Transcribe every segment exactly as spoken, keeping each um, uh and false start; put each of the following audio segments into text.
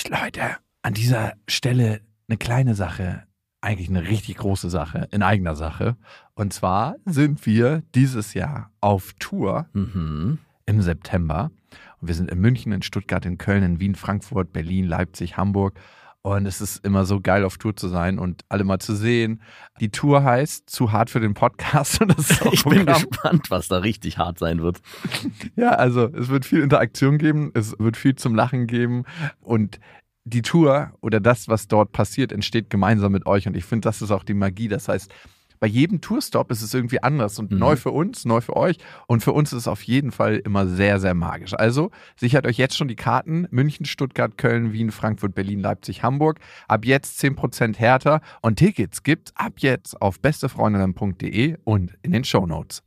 Leute, an dieser Stelle eine kleine Sache, eigentlich eine richtig große Sache, in eigener Sache. Und zwar sind wir dieses Jahr auf Tour Mhm. im September. Und wir sind in München, in Stuttgart, in Köln, in Wien, Frankfurt, Berlin, Leipzig, Hamburg. Und es ist immer so geil, auf Tour zu sein und alle mal zu sehen. Die Tour heißt Zu hart für den Podcast. Und das ist auch Ich bin Programm. gespannt, was da richtig hart sein wird. Ja, also es wird viel Interaktion geben, es wird viel zum Lachen geben und die Tour oder das, was dort passiert, entsteht gemeinsam mit euch und ich finde, das ist auch die Magie. Das heißt, bei jedem Tourstop ist es irgendwie anders und Mhm. neu für uns, neu für euch und für uns ist es auf jeden Fall immer sehr, sehr magisch. Also sichert euch jetzt schon die Karten: München, Stuttgart, Köln, Wien, Frankfurt, Berlin, Leipzig, Hamburg. Ab jetzt zehn Prozent härter und Tickets gibt's ab jetzt auf bestefreundinnen punkt de und in den Shownotes.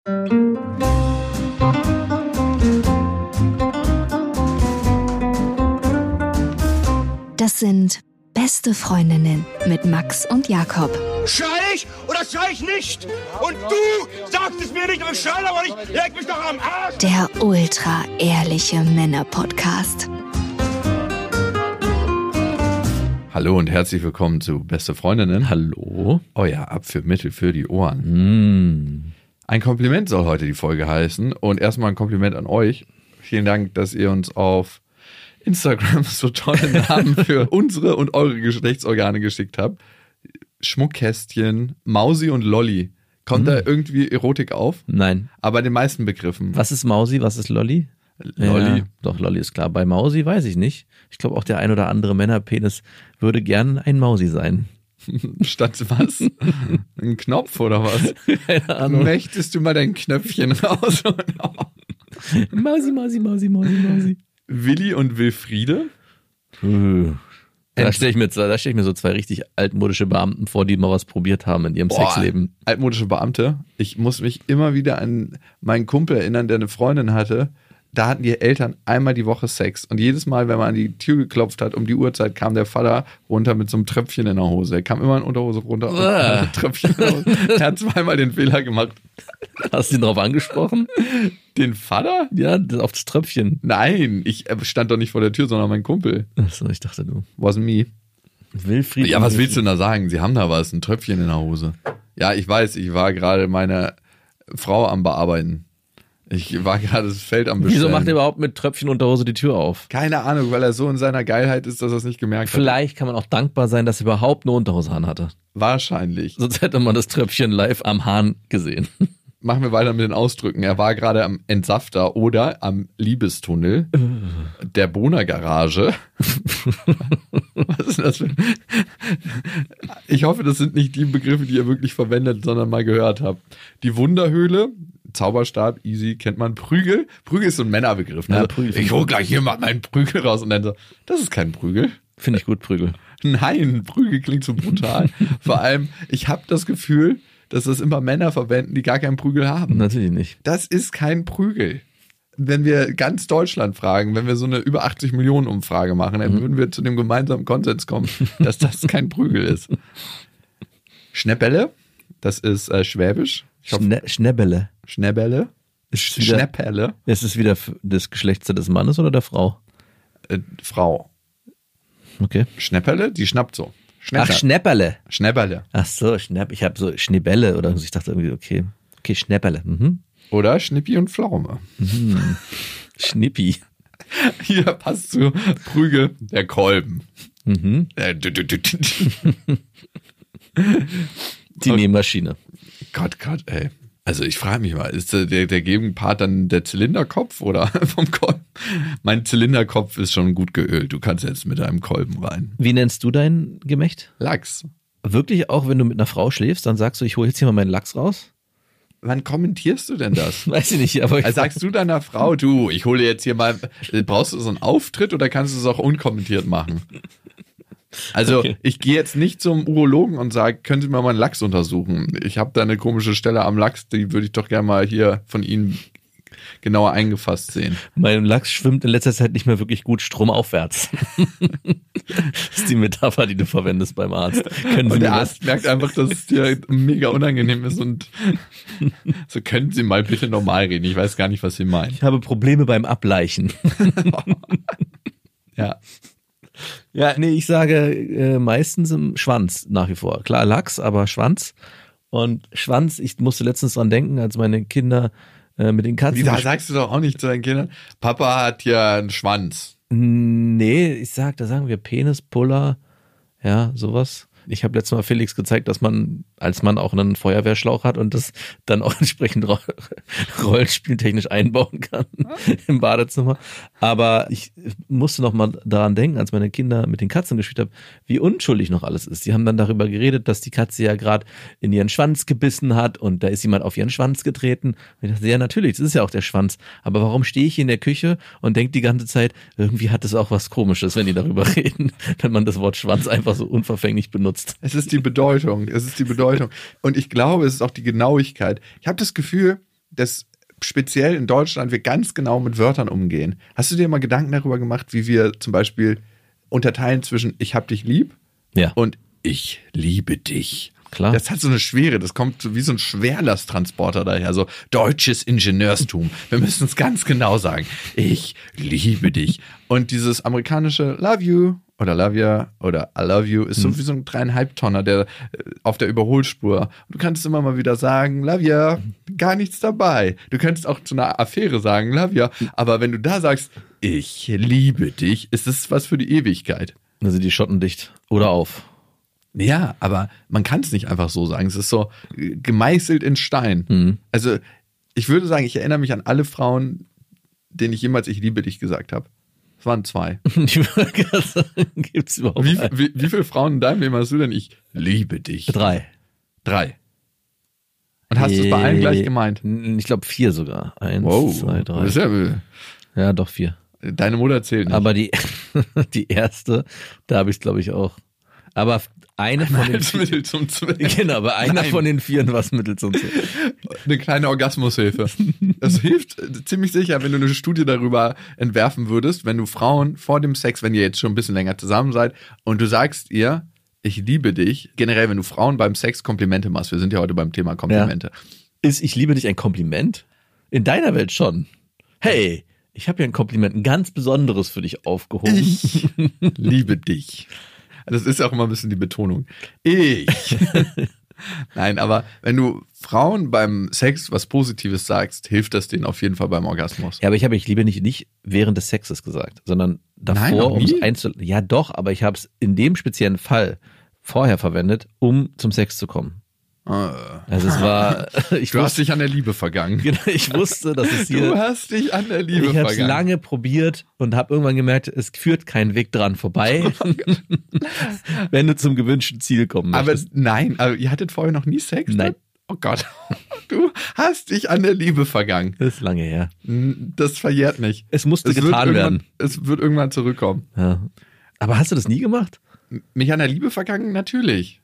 Das sind Beste Freundinnen mit Max und Jakob. Schrei ich oder schrei ich nicht? Und du sagst es mir nicht, aber ich schrei aber nicht. Leg mich doch am Arsch. Der ultra-ehrliche Männer-Podcast. Hallo und herzlich willkommen zu Beste Freundinnen. Hallo? Euer Abführmittel für die Ohren. Mm. Ein Kompliment soll heute die Folge heißen und erstmal ein Kompliment an euch. Vielen Dank, dass ihr uns auf Instagram so tolle Namen für unsere und eure Geschlechtsorgane geschickt habt. Schmuckkästchen, Mausi und Lolli. Kommt Mhm. da irgendwie Erotik auf? Nein. Aber bei den meisten Begriffen. Was ist Mausi, was ist Lolli? Lolli. Ja, doch, Lolli ist klar. Bei Mausi weiß ich nicht. Ich glaube, auch der ein oder andere Männerpenis würde gern ein Mausi sein. Statt was? Ein Knopf oder was? Keine Ahnung. Möchtest du mal dein Knöpfchen raus? Mausi, Mausi, Mausi, Mausi, Mausi. Willi und Wilfriede? Äh. Da stelle ich, mir zwei- da stell ich mir so zwei richtig altmodische Beamten vor, die mal was probiert haben in ihrem Boah, Sexleben. Altmodische Beamte. Ich muss mich immer wieder an meinen Kumpel erinnern, der eine Freundin hatte. Da hatten die Eltern einmal die Woche Sex. Und jedes Mal, wenn man an die Tür geklopft hat, um die Uhrzeit, kam der Vater runter mit so einem Tröpfchen in der Hose. Er kam immer in Unterhose runter und Uah. ein Tröpfchen in der Hose. Er hat zweimal den Fehler gemacht. Hast du ihn drauf angesprochen? Den Vater? Ja, das- auf das Tröpfchen. Nein, ich stand doch nicht vor der Tür, sondern mein Kumpel. Achso, ich dachte du. Wasn't me. Wilfried. Ja, was willst du denn da sagen? Sie haben da was, ein Tröpfchen in der Hose. Ja, ich weiß, ich war gerade meine Frau am Bearbeiten. Ich war gerade das Feld am Bestellen. Wieso macht er überhaupt mit Tröpfchen unter Hose die Tür auf? Keine Ahnung, weil er so in seiner Geilheit ist, dass er es nicht gemerkt hat. Vielleicht kann man auch dankbar sein, dass er überhaupt eine Unterhose an hatte. Wahrscheinlich. Sonst hätte man das Tröpfchen live am Hahn gesehen. Machen wir weiter mit den Ausdrücken. Er war gerade am Entsafter oder am Liebestunnel, der Bohner-Garage. Was ist das für ein... Ich hoffe, das sind nicht die Begriffe, die ihr wirklich verwendet, sondern mal gehört habt. Die Wunderhöhle, Zauberstab, easy, kennt man. Prügel, Prügel ist so ein Männerbegriff. Ne? Ja, Prügel. Ich hol gleich hier mal meinen Prügel raus und dann so, das ist kein Prügel. Finde ich gut, Prügel. Nein, Prügel klingt so brutal. Vor allem, ich habe das Gefühl, dass das immer Männer verwenden, die gar keinen Prügel haben. Natürlich nicht. Das ist kein Prügel. Wenn wir ganz Deutschland fragen, wenn wir so eine über achtzig Millionen Umfrage machen, dann würden wir zu dem gemeinsamen Konsens kommen, dass das kein Prügel ist. Schnäppele, das ist äh, Schwäbisch. Ich hoffe, Schne Schnäbbele. Schnäppele. Ist wieder, Schnäppele. ist es wieder f- das Geschlecht des Mannes oder der Frau? Äh, Frau. Okay. Schnäppele, die schnappt so. Ach, Schnäpperle. Schnäpperle. Ach so, Schnapp. Ich habe so Schneebelle oder so. Ich dachte irgendwie, okay. Okay, Schnäpperle. Mhm. Oder Schnippi und Pflaume. Mhm. Schnippi. Hier passt zu Prügel der Kolben. Mhm. Äh, du, du, du, du. Die Nähmaschine. Gott, Gott, ey. Also ich frage mich mal, ist der, der Gegenpart dann der Zylinderkopf oder vom Kolben? Mein Zylinderkopf ist schon gut geölt. Du kannst jetzt mit einem Kolben rein. Wie nennst du dein Gemächt? Lachs. Wirklich auch, wenn du mit einer Frau schläfst, dann sagst du, ich hole jetzt hier mal meinen Lachs raus? Wann kommentierst du denn das? Weiß ich nicht, aber ich Also sagst du deiner Frau, du, ich hole jetzt hier mal, brauchst du so einen Auftritt oder kannst du es auch unkommentiert machen? Also Okay. ich gehe jetzt nicht zum Urologen und sage, können Sie mir mal einen Lachs untersuchen? Ich habe da eine komische Stelle am Lachs, die würde ich doch gerne mal hier von Ihnen genauer eingefasst sehen. mein Lachs schwimmt in letzter Zeit nicht mehr wirklich gut stromaufwärts. Das ist die Metapher, die du verwendest beim Arzt. Können Sie Und mir der das? Arzt merkt einfach, dass es dir mega unangenehm ist und so, können Sie mal bitte normal reden. Ich weiß gar nicht, was Sie meinen. Ich habe Probleme beim Ableichen. Ja. Ja, nee, ich sage äh, meistens im Schwanz nach wie vor. Klar, Lachs, aber Schwanz. Und Schwanz, ich musste letztens dran denken, als meine Kinder äh, mit den Katzen... Wie, da sagst du doch auch nicht zu deinen Kindern, Papa hat ja einen Schwanz. Nee, ich sag, da sagen wir Penis, Puller, ja, sowas. Ich habe letztes Mal Felix gezeigt, dass man als Mann auch einen Feuerwehrschlauch hat und das dann auch entsprechend ro- rollenspieltechnisch einbauen kann im Badezimmer. Aber ich musste noch mal daran denken, als meine Kinder mit den Katzen gespielt haben, wie unschuldig noch alles ist. Die haben dann darüber geredet, dass die Katze ja gerade in ihren Schwanz gebissen hat und da ist jemand auf ihren Schwanz getreten. Und ich dachte, ja natürlich, das ist ja auch der Schwanz. Aber warum stehe ich hier in der Küche und denke die ganze Zeit, irgendwie hat es auch was Komisches, wenn die darüber reden, wenn man das Wort Schwanz einfach so unverfänglich benutzt. Es ist die Bedeutung, es ist die Bedeutung. Und ich glaube, es ist auch die Genauigkeit. Ich habe das Gefühl, dass speziell in Deutschland wir ganz genau mit Wörtern umgehen. Hast du dir mal Gedanken darüber gemacht, wie wir zum Beispiel unterteilen zwischen ich hab dich lieb Ja. und ich liebe dich? Klar. Das hat so eine Schwere, das kommt so wie so ein Schwerlasttransporter daher, so deutsches Ingenieurstum. Wir müssen es ganz genau sagen. Ich liebe dich. Und dieses amerikanische Love you oder Love ya oder I love you ist so Mhm. wie so ein dreieinhalb Tonner, der äh, auf der Überholspur. Du kannst immer mal wieder sagen, Love ya, gar nichts dabei. Du könntest auch zu einer Affäre sagen, Love ya, aber wenn du da sagst, ich liebe dich, ist es was für die Ewigkeit. Dann sind die Schotten dicht oder auf. Ja, aber man kann es nicht einfach so sagen. Es ist so äh, gemeißelt in Stein. Mhm. Also ich würde sagen, ich erinnere mich an alle Frauen, denen ich jemals ich liebe dich gesagt habe. Es waren zwei. Ich würde gerade sagen, gibt's überhaupt Wie, einen? wie, wie viele Frauen in deinem Leben hast du denn ich liebe dich? Drei. Drei. Und hast du es bei allen gleich gemeint? Ich glaube vier sogar. Eins, Wow. zwei, drei. Das ist ja, Ja, doch vier. deine Mutter zählt nicht. Aber die, die erste, da habe ich es glaube ich auch. Aber eine von den als vier, Mittel zum Zweck. genau, aber einer Nein. von den vieren war es Mittel zum Zweck. Eine kleine Orgasmushilfe. Das hilft ziemlich sicher, wenn du eine Studie darüber entwerfen würdest, wenn du Frauen vor dem Sex, wenn ihr jetzt schon ein bisschen länger zusammen seid und du sagst ihr, ich liebe dich, generell, wenn du Frauen beim Sex Komplimente machst, wir sind ja heute beim Thema Komplimente. Ist ich liebe dich ein Kompliment? In deiner Welt schon. Hey, ich habe ja ein Kompliment, ein ganz besonderes für dich aufgehoben. Ich liebe dich. Das ist ja auch immer ein bisschen die Betonung. Ich. Nein, aber wenn du Frauen beim Sex was Positives sagst, hilft das denen auf jeden Fall beim Orgasmus. Ja, aber ich habe ich liebe nicht nicht während des Sexes gesagt, sondern Nein, davor, noch um es nie? einzu... Ja doch, aber ich habe es in dem speziellen Fall vorher verwendet, um zum Sex zu kommen. Ah. Also es war... Ich Du hast wusste, dich an der Liebe vergangen. genau, ich wusste, dass es hier... Du hast dich an der Liebe Ich habe es vergangen. lange probiert und habe irgendwann gemerkt, es führt kein Weg dran vorbei, wenn du zum gewünschten Ziel kommen Aber möchtest. nein, aber ihr hattet vorher noch nie Sex? Nein. Ne? Oh Gott. Du hast dich an der Liebe vergangen. Das ist lange her. Das verjährt nicht. Es musste Es wird getan irgendwann- werden. Es wird irgendwann zurückkommen. Ja. Aber hast du das nie gemacht? Mich an der Liebe vergangen? Natürlich.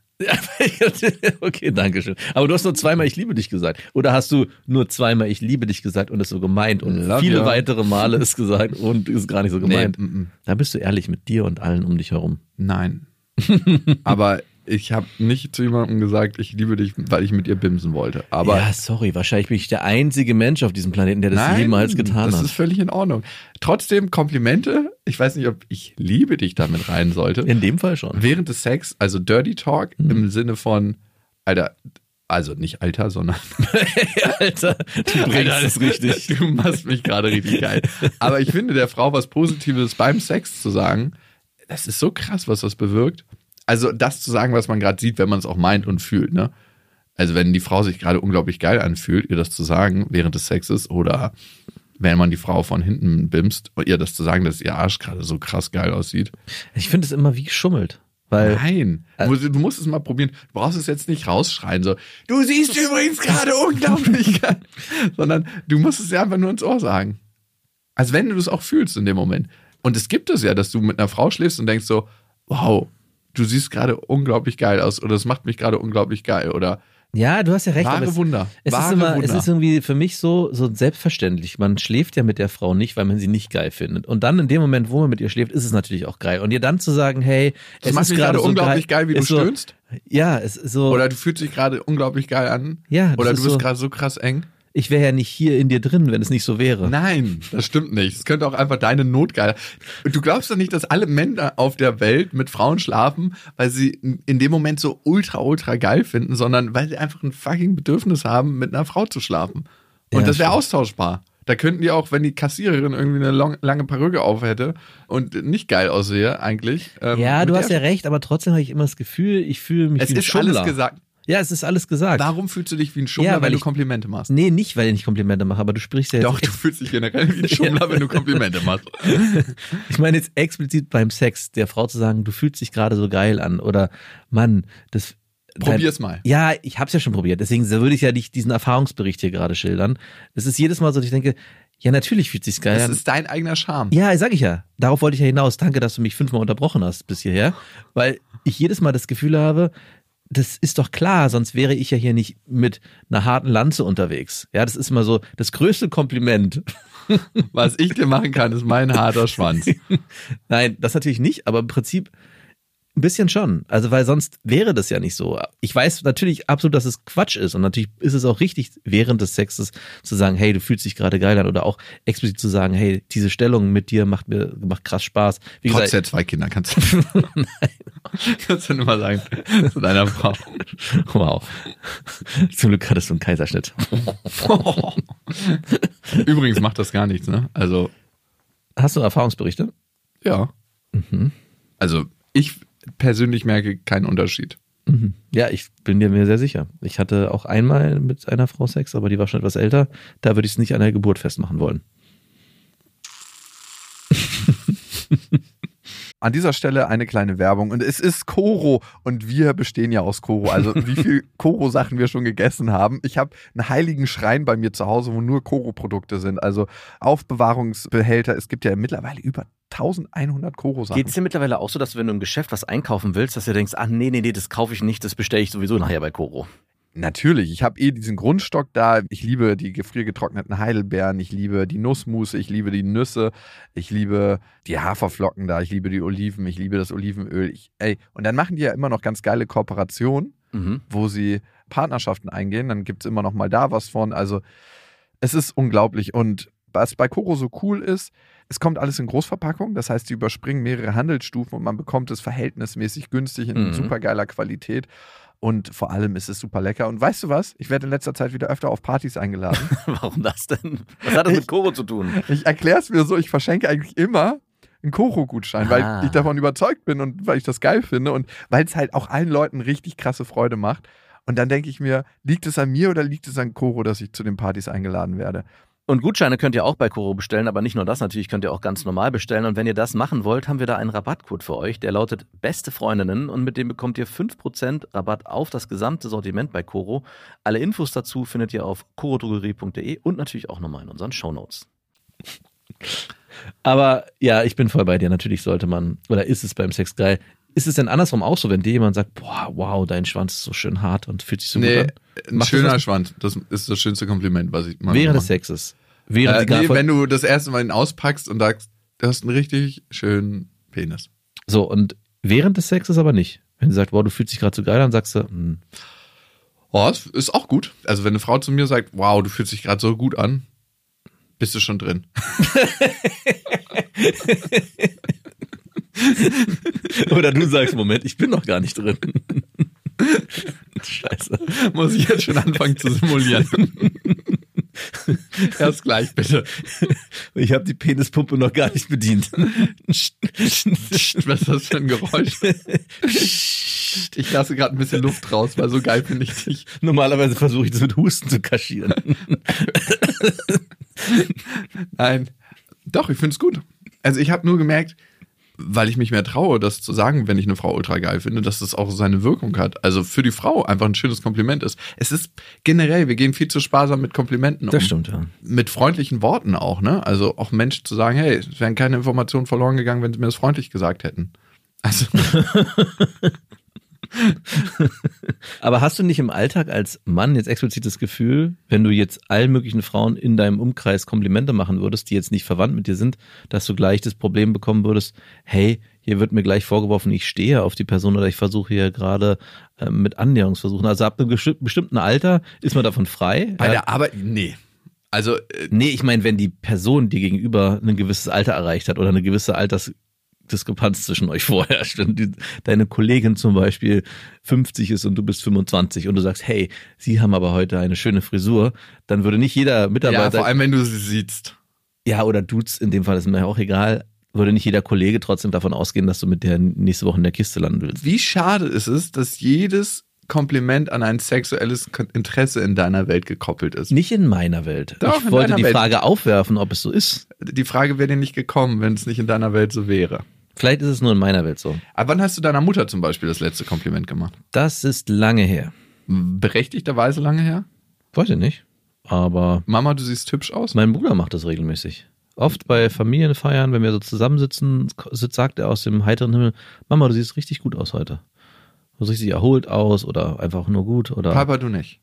Okay, danke schön. Aber du hast nur zweimal ich liebe dich gesagt. Oder hast du nur zweimal ich liebe dich gesagt und es so gemeint und Love viele you. weitere Male es gesagt und ist gar nicht so gemeint? Nee, mm, mm. Da bist du ehrlich mit dir und allen um dich herum. Nein. Aber ich habe nicht zu jemandem gesagt, ich liebe dich, weil ich mit ihr bimsen wollte. Aber ja, sorry, wahrscheinlich bin ich der einzige Mensch auf diesem Planeten, der das nein, jemals getan das hat. ist völlig in Ordnung. Trotzdem Komplimente. Ich weiß nicht, ob ich liebe dich damit rein sollte. In dem Fall schon. Während des Sex, also Dirty Talk Mhm. im Sinne von, Alter, also nicht Alter, sondern Alter, du bringst Alter, es richtig. Du machst mich gerade richtig geil. Aber ich finde, der Frau was Positives beim Sex zu sagen, das ist so krass, was das bewirkt. Also das zu sagen, was man gerade sieht, wenn man es auch meint und fühlt, ne? Also wenn die Frau sich gerade unglaublich geil anfühlt, ihr das zu sagen während des Sexes oder wenn man die Frau von hinten bimst, ihr das zu sagen, dass ihr Arsch gerade so krass geil aussieht. Ich finde es immer wie geschummelt. Weil Nein, du, du musst es mal probieren. Du brauchst es jetzt nicht rausschreien, so, du siehst übrigens gerade unglaublich geil, sondern du musst es ja einfach nur ins Ohr sagen. Als wenn du es auch fühlst in dem Moment. Und es gibt es ja, dass du mit einer Frau schläfst und denkst so, wow, du siehst gerade unglaublich geil aus oder es macht mich gerade unglaublich geil oder ja, du hast ja recht. wahre aber es, Wunder. Es wahre ist immer, Wunder. es ist irgendwie für mich so, so selbstverständlich. Man schläft ja mit der Frau nicht, weil man sie nicht geil findet. Und dann in dem Moment, wo man mit ihr schläft, ist es natürlich auch geil. Und ihr dann zu sagen, hey, das es macht ist mich gerade gerade so unglaublich geil, wie du ist so, stöhnst. Ja, es ist so. Oder du fühlst dich gerade unglaublich geil an. Ja, das Oder ist du bist so- gerade so krass eng. Ich wäre ja nicht hier in dir drin, wenn es nicht so wäre. Nein, das stimmt nicht. Es könnte auch einfach deine Notgeil. Du glaubst doch nicht, dass alle Männer auf der Welt mit Frauen schlafen, weil sie in dem Moment so ultra, ultra geil finden, sondern weil sie einfach ein fucking Bedürfnis haben, mit einer Frau zu schlafen. Und Ja, das wäre stimmt. austauschbar. Da könnten die auch, wenn die Kassiererin irgendwie eine long, lange Perücke auf hätte und nicht geil aussehe eigentlich. Ähm, Ja, mit du der hast ja recht, aber trotzdem habe ich immer das Gefühl, ich fühle mich Es wie ein ist Schummler. alles gesagt. Ja, es ist alles gesagt. Warum fühlst du dich wie ein Schummler, Ja, weil wenn du ich- Komplimente machst? Nee, nicht, weil ich nicht Komplimente mache, aber du sprichst ja jetzt. Doch, du fühlst dich generell wie ein Schummler, wenn du Komplimente machst. Ich meine jetzt explizit beim Sex, der Frau zu sagen, du fühlst dich gerade so geil an oder Mann, das. Probier's mal. Ja, ich hab's ja schon probiert, deswegen würde ich ja nicht diesen Erfahrungsbericht hier gerade schildern. Es ist jedes Mal so, dass ich denke, ja, natürlich fühlt sich's geil Das an. ist dein eigener Charme. Ja, sag ich ja. Darauf wollte ich ja hinaus. Danke, dass du mich fünfmal unterbrochen hast bis hierher, weil ich jedes Mal das Gefühl habe, das ist doch klar, sonst wäre ich ja hier nicht mit einer harten Lanze unterwegs. Ja, das ist immer so das größte Kompliment. Was ich dir machen kann, ist mein harter Schwanz. Nein, das natürlich nicht, aber im Prinzip ein bisschen schon. Also, weil sonst wäre das ja nicht so. Ich weiß natürlich absolut, dass es Quatsch ist und natürlich ist es auch richtig, während des Sexes zu sagen, hey, du fühlst dich gerade geil an oder auch explizit zu sagen, hey, diese Stellung mit dir macht mir macht krass Spaß. Wie Trotz gesagt, der zwei Kinder kannst du, kannst du nur mal sagen, zu deiner Frau. wow. Zum Glück hattest du einen Kaiserschnitt. Übrigens macht das gar nichts, ne? Also, Hast du Erfahrungsberichte? ja. Also, ich persönlich merke keinen Unterschied. Mhm. Ja, ich bin dir mir sehr sicher. Ich hatte auch einmal mit einer Frau Sex, aber die war schon etwas älter. Da würde ich es nicht an der Geburt festmachen wollen. An dieser Stelle eine kleine Werbung. Und es ist Koro und wir bestehen ja aus Koro. Also wie viel Koro-Sachen wir schon gegessen haben. Ich habe einen heiligen Schrein bei mir zu Hause, wo nur Koro-Produkte sind. Also Aufbewahrungsbehälter. Es gibt ja mittlerweile über elfhundert Koro-Sachen. Geht es dir mittlerweile auch so, dass du, wenn du im Geschäft was einkaufen willst, dass du denkst, ach nee, nee, nee, das kaufe ich nicht, das bestelle ich sowieso nachher bei Koro? Natürlich, ich habe eh diesen Grundstock da. Ich liebe die gefriergetrockneten Heidelbeeren, ich liebe die Nussmusse, ich liebe die Nüsse, ich liebe die Haferflocken da, ich liebe die Oliven, ich liebe das Olivenöl. Ich, ey, und dann machen die ja immer noch ganz geile Kooperationen, Mhm. wo sie Partnerschaften eingehen. Dann gibt es immer noch mal da was von. Also es ist unglaublich. Und was bei Koro so cool ist, es kommt alles in Großverpackung. Das heißt, die überspringen mehrere Handelsstufen und man bekommt es verhältnismäßig günstig in Mhm. super geiler Qualität. Und vor allem ist es super lecker. Und weißt du was? Ich werde in letzter Zeit wieder öfter auf Partys eingeladen. Warum das denn? Was hat das mit Koro zu tun? Ich erkläre es mir so, ich verschenke eigentlich immer einen Koro-Gutschein, Ah. weil ich davon überzeugt bin und weil ich das geil finde und weil es halt auch allen Leuten richtig krasse Freude macht. Und dann denke ich mir, liegt es an mir oder liegt es an Koro, dass ich zu den Partys eingeladen werde? Und Gutscheine könnt ihr auch bei Koro bestellen, aber nicht nur das, natürlich könnt ihr auch ganz normal bestellen. Und wenn ihr das machen wollt, haben wir da einen Rabattcode für euch, der lautet Beste Freundinnen und mit dem bekommt ihr fünf Prozent Rabatt auf das gesamte Sortiment bei Koro. Alle Infos dazu findet ihr auf korodrogerie punkt de und natürlich auch nochmal in unseren Shownotes. Aber ja, ich bin voll bei dir. Natürlich sollte man, oder ist es beim Sex geil? Ist es denn andersrum auch so, wenn dir jemand sagt, boah, wow, dein Schwanz ist so schön hart und fühlt sich so gut an? ein Macht das schöner was? Schwanz. Das ist das schönste Kompliment, was ich mal Während des mache. Sexes. Während Äh, sie gar nee, voll- wenn du das erste Mal ihn auspackst und sagst, du hast einen richtig schönen Penis. So, und während des Sexes aber nicht. Wenn sie sagt, wow, du fühlst dich gerade so geil an, sagst du, hm, Oh, das ist auch gut. Also wenn eine Frau zu mir sagt, wow, du fühlst dich gerade so gut an, bist du schon drin. oder du sagst, Moment, ich bin noch gar nicht drin. Scheiße. Muss ich jetzt schon anfangen zu simulieren. Erst gleich, bitte. Ich habe die Penispumpe noch gar nicht bedient. Was ist das für ein Geräusch? Ich lasse gerade ein bisschen Luft raus, weil so geil finde ich dich. Normalerweise versuche ich das mit Husten zu kaschieren. Nein. Doch, ich finde es gut. Also ich habe nur gemerkt, weil ich mich mehr traue, das zu sagen, wenn ich eine Frau ultra geil finde, dass das auch seine Wirkung hat. Also für die Frau einfach ein schönes Kompliment ist. Es ist generell, wir gehen viel zu sparsam mit Komplimenten um. Das stimmt, ja. Mit freundlichen Worten auch, ne? Also auch Menschen zu sagen, hey, es wären keine Informationen verloren gegangen, wenn sie mir das freundlich gesagt hätten. Also Aber hast du nicht im Alltag als Mann jetzt explizit das Gefühl, wenn du jetzt allen möglichen Frauen in deinem Umkreis Komplimente machen würdest, die jetzt nicht verwandt mit dir sind, dass du gleich das Problem bekommen würdest, hey, hier wird mir gleich vorgeworfen, ich stehe auf die Person oder ich versuche hier gerade äh, mit Annäherungsversuchen. Also ab einem bestimmten Alter ist man davon frei. Bei ja. der Arbeit, nee. Also, äh, Nee, ich meine, wenn die Person dir gegenüber ein gewisses Alter erreicht hat oder eine gewisse Altersdiskrepanz zwischen euch vorherrscht und die, deine Kollegin zum Beispiel fünfzig ist und du bist fünfundzwanzig und du sagst, hey, Sie haben aber heute eine schöne Frisur, dann würde nicht jeder Mitarbeiter... ja, vor allem, wenn du sie siehst. Ja, oder Dudes, in dem Fall ist mir ja auch egal, würde nicht jeder Kollege trotzdem davon ausgehen, dass du mit der nächste Woche in der Kiste landen willst. Wie schade ist es, dass jedes Kompliment an ein sexuelles Interesse in deiner Welt gekoppelt ist. Nicht in meiner Welt. Doch, ich in wollte deiner die Welt. Frage aufwerfen, ob es so ist. Die Frage wäre dir nicht gekommen, wenn es nicht in deiner Welt so wäre. Vielleicht ist es nur in meiner Welt so. Aber wann hast du deiner Mutter zum Beispiel das letzte Kompliment gemacht? Das ist lange her. Berechtigterweise lange her? Weiß ich nicht. Aber Mama, du siehst hübsch aus. mein Bruder macht das regelmäßig. Oft bei Familienfeiern, wenn wir so zusammensitzen, sagt er aus dem heiteren Himmel, Mama, du siehst richtig gut aus heute. Du siehst richtig erholt aus oder einfach nur gut. Oder Papa, du nicht.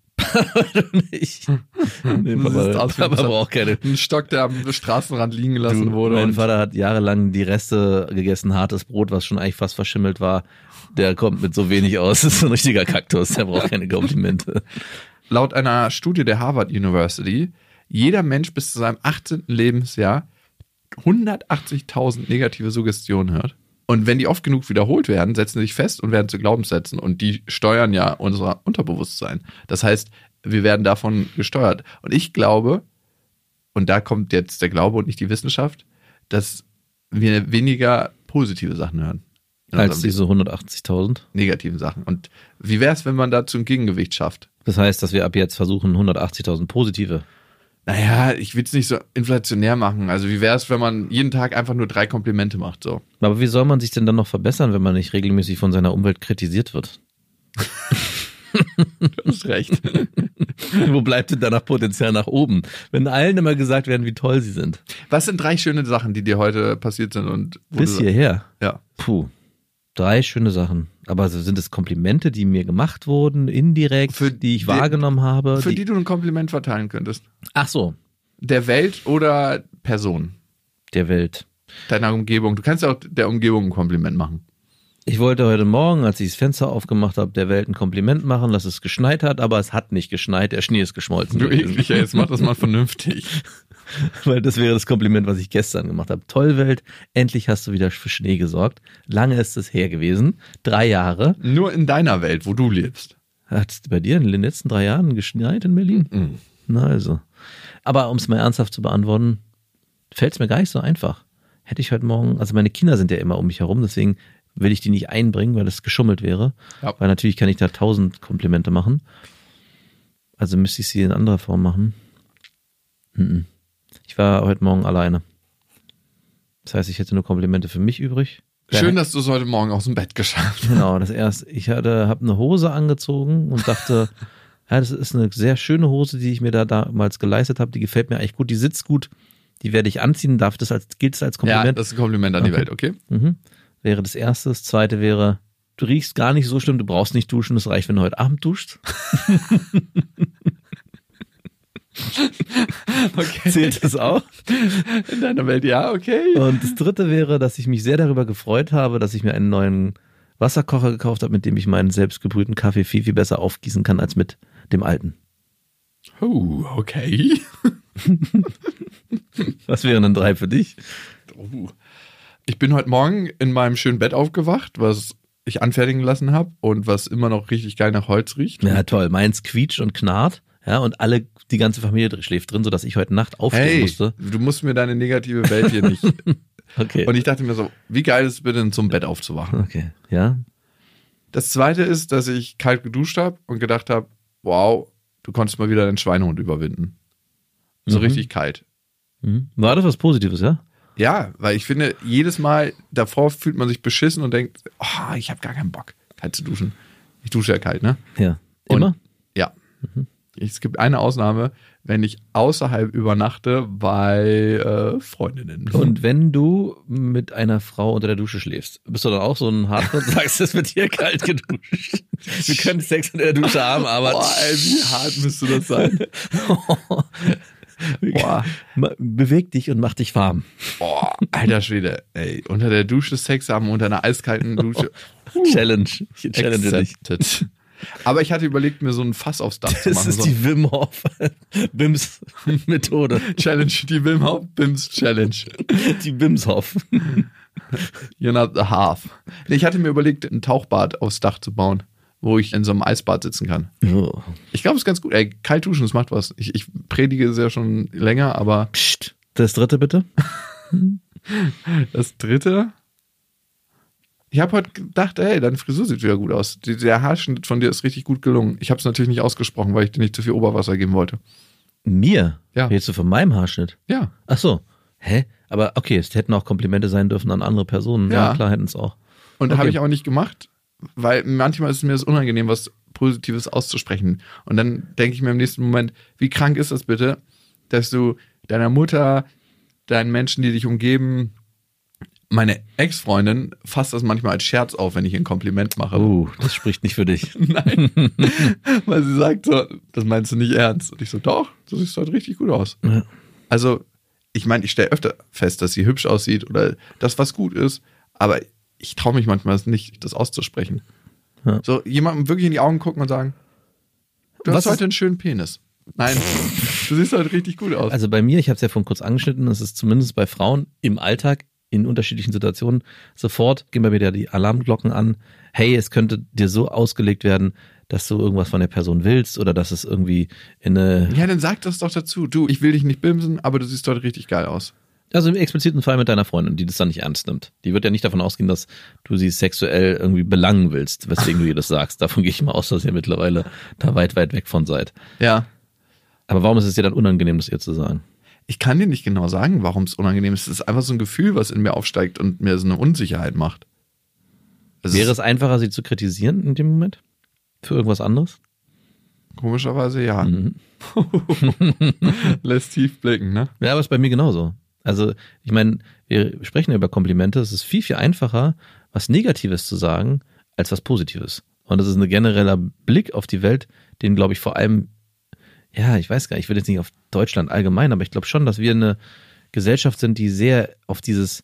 nicht. Nee, Du Papa, siehst aus wie Papa ein- braucht keine. Ein Stock, der am Straßenrand liegen gelassen Du, wurde. mein und Vater hat jahrelang die Reste gegessen, hartes Brot, was schon eigentlich fast verschimmelt war. Der kommt mit so wenig aus. Das ist so ein richtiger Kaktus, der braucht keine Komplimente. laut einer Studie der Harvard University jeder Mensch bis zu seinem achtzehnten Lebensjahr hundertachtzigtausend negative Suggestionen hört. Und wenn die oft genug wiederholt werden, setzen sie sich fest und werden zu Glaubenssätzen. Und die steuern ja unser Unterbewusstsein. Das heißt, wir werden davon gesteuert. Und ich glaube, und da kommt jetzt der Glaube und nicht die Wissenschaft, dass wir weniger positive Sachen hören. In Als unserem diese hundertachtzigtausend. Leben. Negativen Sachen. Und wie wäre es, wenn man dazu ein Gegengewicht schafft? Das heißt, dass wir ab jetzt versuchen, hundertachtzigtausend positive. Naja, ich will es nicht so inflationär machen. Also wie wäre es, wenn man jeden Tag einfach nur drei Komplimente macht? So. Aber wie soll man sich denn dann noch verbessern, wenn man nicht regelmäßig von seiner Umwelt kritisiert wird? Du hast recht. Wo bleibt denn danach Potenzial nach oben? Wenn allen immer gesagt werden, wie toll sie sind. Was sind drei schöne Sachen, die dir heute passiert sind? Und wo Bis du- hierher. Ja. Puh. Drei schöne Sachen. Aber sind es Komplimente, die mir gemacht wurden, indirekt, Für die ich die- wahrgenommen habe? Für die du ein Kompliment verteilen könntest. Ach so, Der Welt oder Person? der Welt. Deiner Umgebung. Du kannst ja auch der Umgebung ein Kompliment machen. Ich wollte heute Morgen, als ich das Fenster aufgemacht habe, der Welt ein Kompliment machen, dass es geschneit hat, aber es hat nicht geschneit, der Schnee ist geschmolzen. Du ekliger, jetzt mach das mal vernünftig. Weil das wäre das Kompliment, was ich gestern gemacht habe. Toll, Welt, endlich hast du wieder für Schnee gesorgt. Lange ist es her gewesen, drei Jahre. Nur in deiner Welt, wo du lebst. Hat es bei dir in den letzten drei Jahren geschneit in Berlin? Mhm. Na also. Aber um es mal ernsthaft zu beantworten, fällt es mir gar nicht so einfach. Hätte ich heute Morgen, also meine Kinder sind ja immer um mich herum, deswegen will ich die nicht einbringen, weil das geschummelt wäre. Ja. Weil natürlich kann ich da tausend Komplimente machen. Also müsste ich sie in anderer Form machen. Mhm. Ich war heute Morgen alleine. Das heißt, ich hätte nur Komplimente für mich übrig. Schön, dass du es heute Morgen aus dem Bett geschafft hast. Genau, das erste. Ich hatte, habe eine Hose angezogen und dachte, ja, das ist eine sehr schöne Hose, die ich mir da damals geleistet habe. Die gefällt mir eigentlich gut, die sitzt gut. Die werde ich anziehen. Darf das als, gilt es als Ja, Kompliment? das ist ein Kompliment an die Okay. Welt, okay? Mhm. Wäre das erste. Das zweite wäre, du riechst gar nicht so schlimm, du brauchst nicht duschen, das reicht, wenn du heute Abend duschst. Okay. Zählt das auch? In deiner Welt, ja, okay. Und das dritte wäre, dass ich mich sehr darüber gefreut habe, dass ich mir einen neuen Wasserkocher gekauft habe, mit dem ich meinen selbstgebrühten Kaffee viel, viel besser aufgießen kann als mit dem alten. Oh, okay. Was wären denn drei für dich? Oh. Ich bin heute Morgen in meinem schönen Bett aufgewacht, was ich anfertigen lassen habe und was immer noch richtig geil nach Holz riecht. Ja, toll. Meins quietscht und knarrt. Ja, und alle, die ganze Familie dr- schläft drin, sodass ich heute Nacht aufstehen Hey, musste. du musst mir deine negative Welt hier nicht. Okay. Und ich dachte mir so, wie geil ist es bitte, in so einem Bett aufzuwachen? Okay, ja. Das zweite ist, dass ich kalt geduscht habe und gedacht habe, wow, du konntest mal wieder deinen Schweinehund überwinden. So Mhm. richtig kalt. Mhm. War das was Positives, ja? Ja, weil ich finde, jedes Mal davor fühlt man sich beschissen und denkt, oh, ich habe gar keinen Bock, kalt zu duschen. Ich dusche ja kalt, ne? Ja. Und- Immer? Ja. Es gibt eine Ausnahme, wenn ich außerhalb übernachte bei äh, Freundinnen. Und wenn du mit einer Frau unter der Dusche schläfst, bist du dann auch so ein Hardcore und sagst, es wird hier kalt geduscht. Wir können Sex unter der Dusche haben, aber Boah, ey, wie hart müsste das sein? Boah. Beweg dich und mach dich warm. Boah, alter Schwede. Ey, unter der Dusche Sex haben, unter einer eiskalten Dusche. Challenge. Ich challenge dich. Accepted. Aber ich hatte überlegt, mir so ein Fass aufs Dach zu Das machen. ist so die Wim Hof Bims Methode. Challenge, die Wim Hof Bims Challenge. Die Bims Hof. You're not the half. Nee, ich hatte mir überlegt, ein Tauchbad aufs Dach zu bauen, wo ich in so einem Eisbad sitzen kann. Oh. Ich glaube, es ist ganz gut. Ey, kalt duschen, das macht was. Ich, ich predige es ja schon länger, aber Psst. Das dritte bitte. das dritte. Ich habe heute gedacht, ey, deine Frisur sieht wieder gut aus. Die, der Haarschnitt von dir ist richtig gut gelungen. Ich habe es natürlich nicht ausgesprochen, weil ich dir nicht zu viel Oberwasser geben wollte. Mir? Ja. Redest du von meinem Haarschnitt? Ja. Ach so. Hä? Aber okay, es hätten auch Komplimente sein dürfen an andere Personen. Ja, Ja. klar hätten es auch. Und Okay. habe ich aber nicht gemacht, weil manchmal ist mir das unangenehm, was Positives auszusprechen. Und dann denke ich mir im nächsten Moment, wie krank ist das bitte, dass du deiner Mutter, deinen Menschen, die dich umgeben, meine Ex-Freundin fasst das manchmal als Scherz auf, wenn ich ein Kompliment mache. Oh, das spricht nicht für dich. Nein. Weil sie sagt so, das meinst du nicht ernst. Und ich so, doch, du siehst halt richtig gut aus. Ja. Also, ich meine, ich stelle öfter fest, dass sie hübsch aussieht oder das, was gut ist, aber ich traue mich manchmal nicht, das auszusprechen. Ja. So, jemandem wirklich in die Augen gucken und sagen, du Was hast ist- heute einen schönen Penis. Nein, du siehst halt richtig gut aus. Also bei mir, ich habe es ja vorhin kurz angeschnitten, es ist zumindest bei Frauen im Alltag in unterschiedlichen Situationen sofort gehen bei mir die Alarmglocken an. Hey, es könnte dir so ausgelegt werden, dass du irgendwas von der Person willst oder dass es irgendwie in eine... Ja, dann sag das doch dazu. Du, ich will dich nicht bimsen, aber du siehst heute richtig geil aus. Also im expliziten Fall mit deiner Freundin, die das dann nicht ernst nimmt. Die wird ja nicht davon ausgehen, dass du sie sexuell irgendwie belangen willst, weswegen du ihr das sagst. Davon gehe ich mal aus, dass ihr mittlerweile da weit, weit weg von seid. Ja. Aber warum ist es dir dann unangenehm, das ihr zu sagen? Ich kann dir nicht genau sagen, warum es unangenehm ist. Es ist einfach so ein Gefühl, was in mir aufsteigt und mir so eine Unsicherheit macht. Es Wäre ist, es einfacher, sie zu kritisieren in dem Moment? Für irgendwas anderes? komischerweise ja. Mhm. Lässt tief blicken, ne? Ja, aber ist bei mir genauso. Also, ich meine, wir sprechen ja über Komplimente. Es ist viel, viel einfacher, was Negatives zu sagen, als was Positives. Und das ist ein genereller Blick auf die Welt, den, glaube ich, vor allem, ja, ich weiß gar nicht, ich will jetzt nicht auf Deutschland allgemein, aber ich glaube schon, dass wir eine Gesellschaft sind, die sehr auf dieses,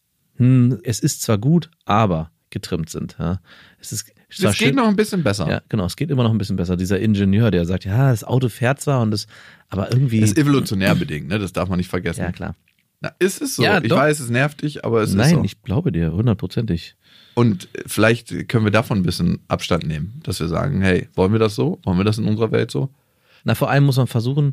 hm, es ist zwar gut, aber getrimmt sind. Ja. Es ist zwar Es geht schön- noch ein bisschen besser. Ja, genau, es geht immer noch ein bisschen besser. Dieser Ingenieur, der sagt, ja, das Auto fährt zwar und das, aber irgendwie. Das ist evolutionär bedingt, ne? Das darf man nicht vergessen. Ja, klar. Na, ist es so. Ja, ich doch. weiß, es nervt dich, aber es ist Nein, so. ich glaube dir, hundertprozentig. Und vielleicht können wir davon ein bisschen Abstand nehmen, dass wir sagen, hey, wollen wir das so? Wollen wir das in unserer Welt so? Na, vor allem muss man versuchen,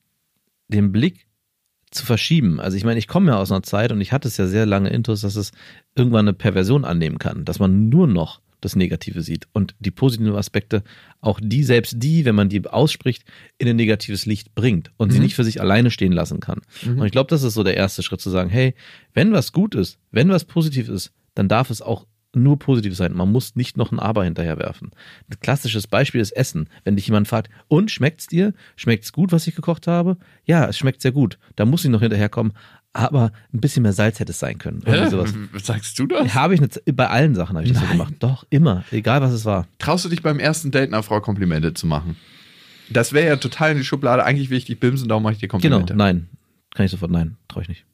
den Blick zu verschieben. Also ich meine, ich komme ja aus einer Zeit und ich hatte es ja sehr lange intus, dass es irgendwann eine Perversion annehmen kann, dass man nur noch das Negative sieht und die positiven Aspekte, auch die, selbst die, wenn man die ausspricht, in ein negatives Licht bringt und sie Mhm. nicht für sich alleine stehen lassen kann. Mhm. Und ich glaube, das ist so der erste Schritt, zu sagen, hey, wenn was gut ist, wenn was positiv ist, dann darf es auch nur positiv sein. Man muss nicht noch ein Aber hinterherwerfen. Ein klassisches Beispiel ist Essen. Wenn dich jemand fragt, und schmeckt's dir? Schmeckt's gut, was ich gekocht habe? Ja, es schmeckt sehr gut. Da muss ich noch hinterherkommen. Aber ein bisschen mehr Salz hätte es sein können. Irgendwie sowas. Sagst du das? Habe ich eine, Z- bei allen Sachen habe ich das so Nein. gemacht. Doch, immer. Egal, was es war. Traust du dich beim ersten Date einer Frau Komplimente zu machen? Das wäre ja total in die Schublade. Eigentlich will ich dich bimsen, darum mache ich dir Genau, Komplimente. nein. Kann ich sofort, nein, traue ich nicht.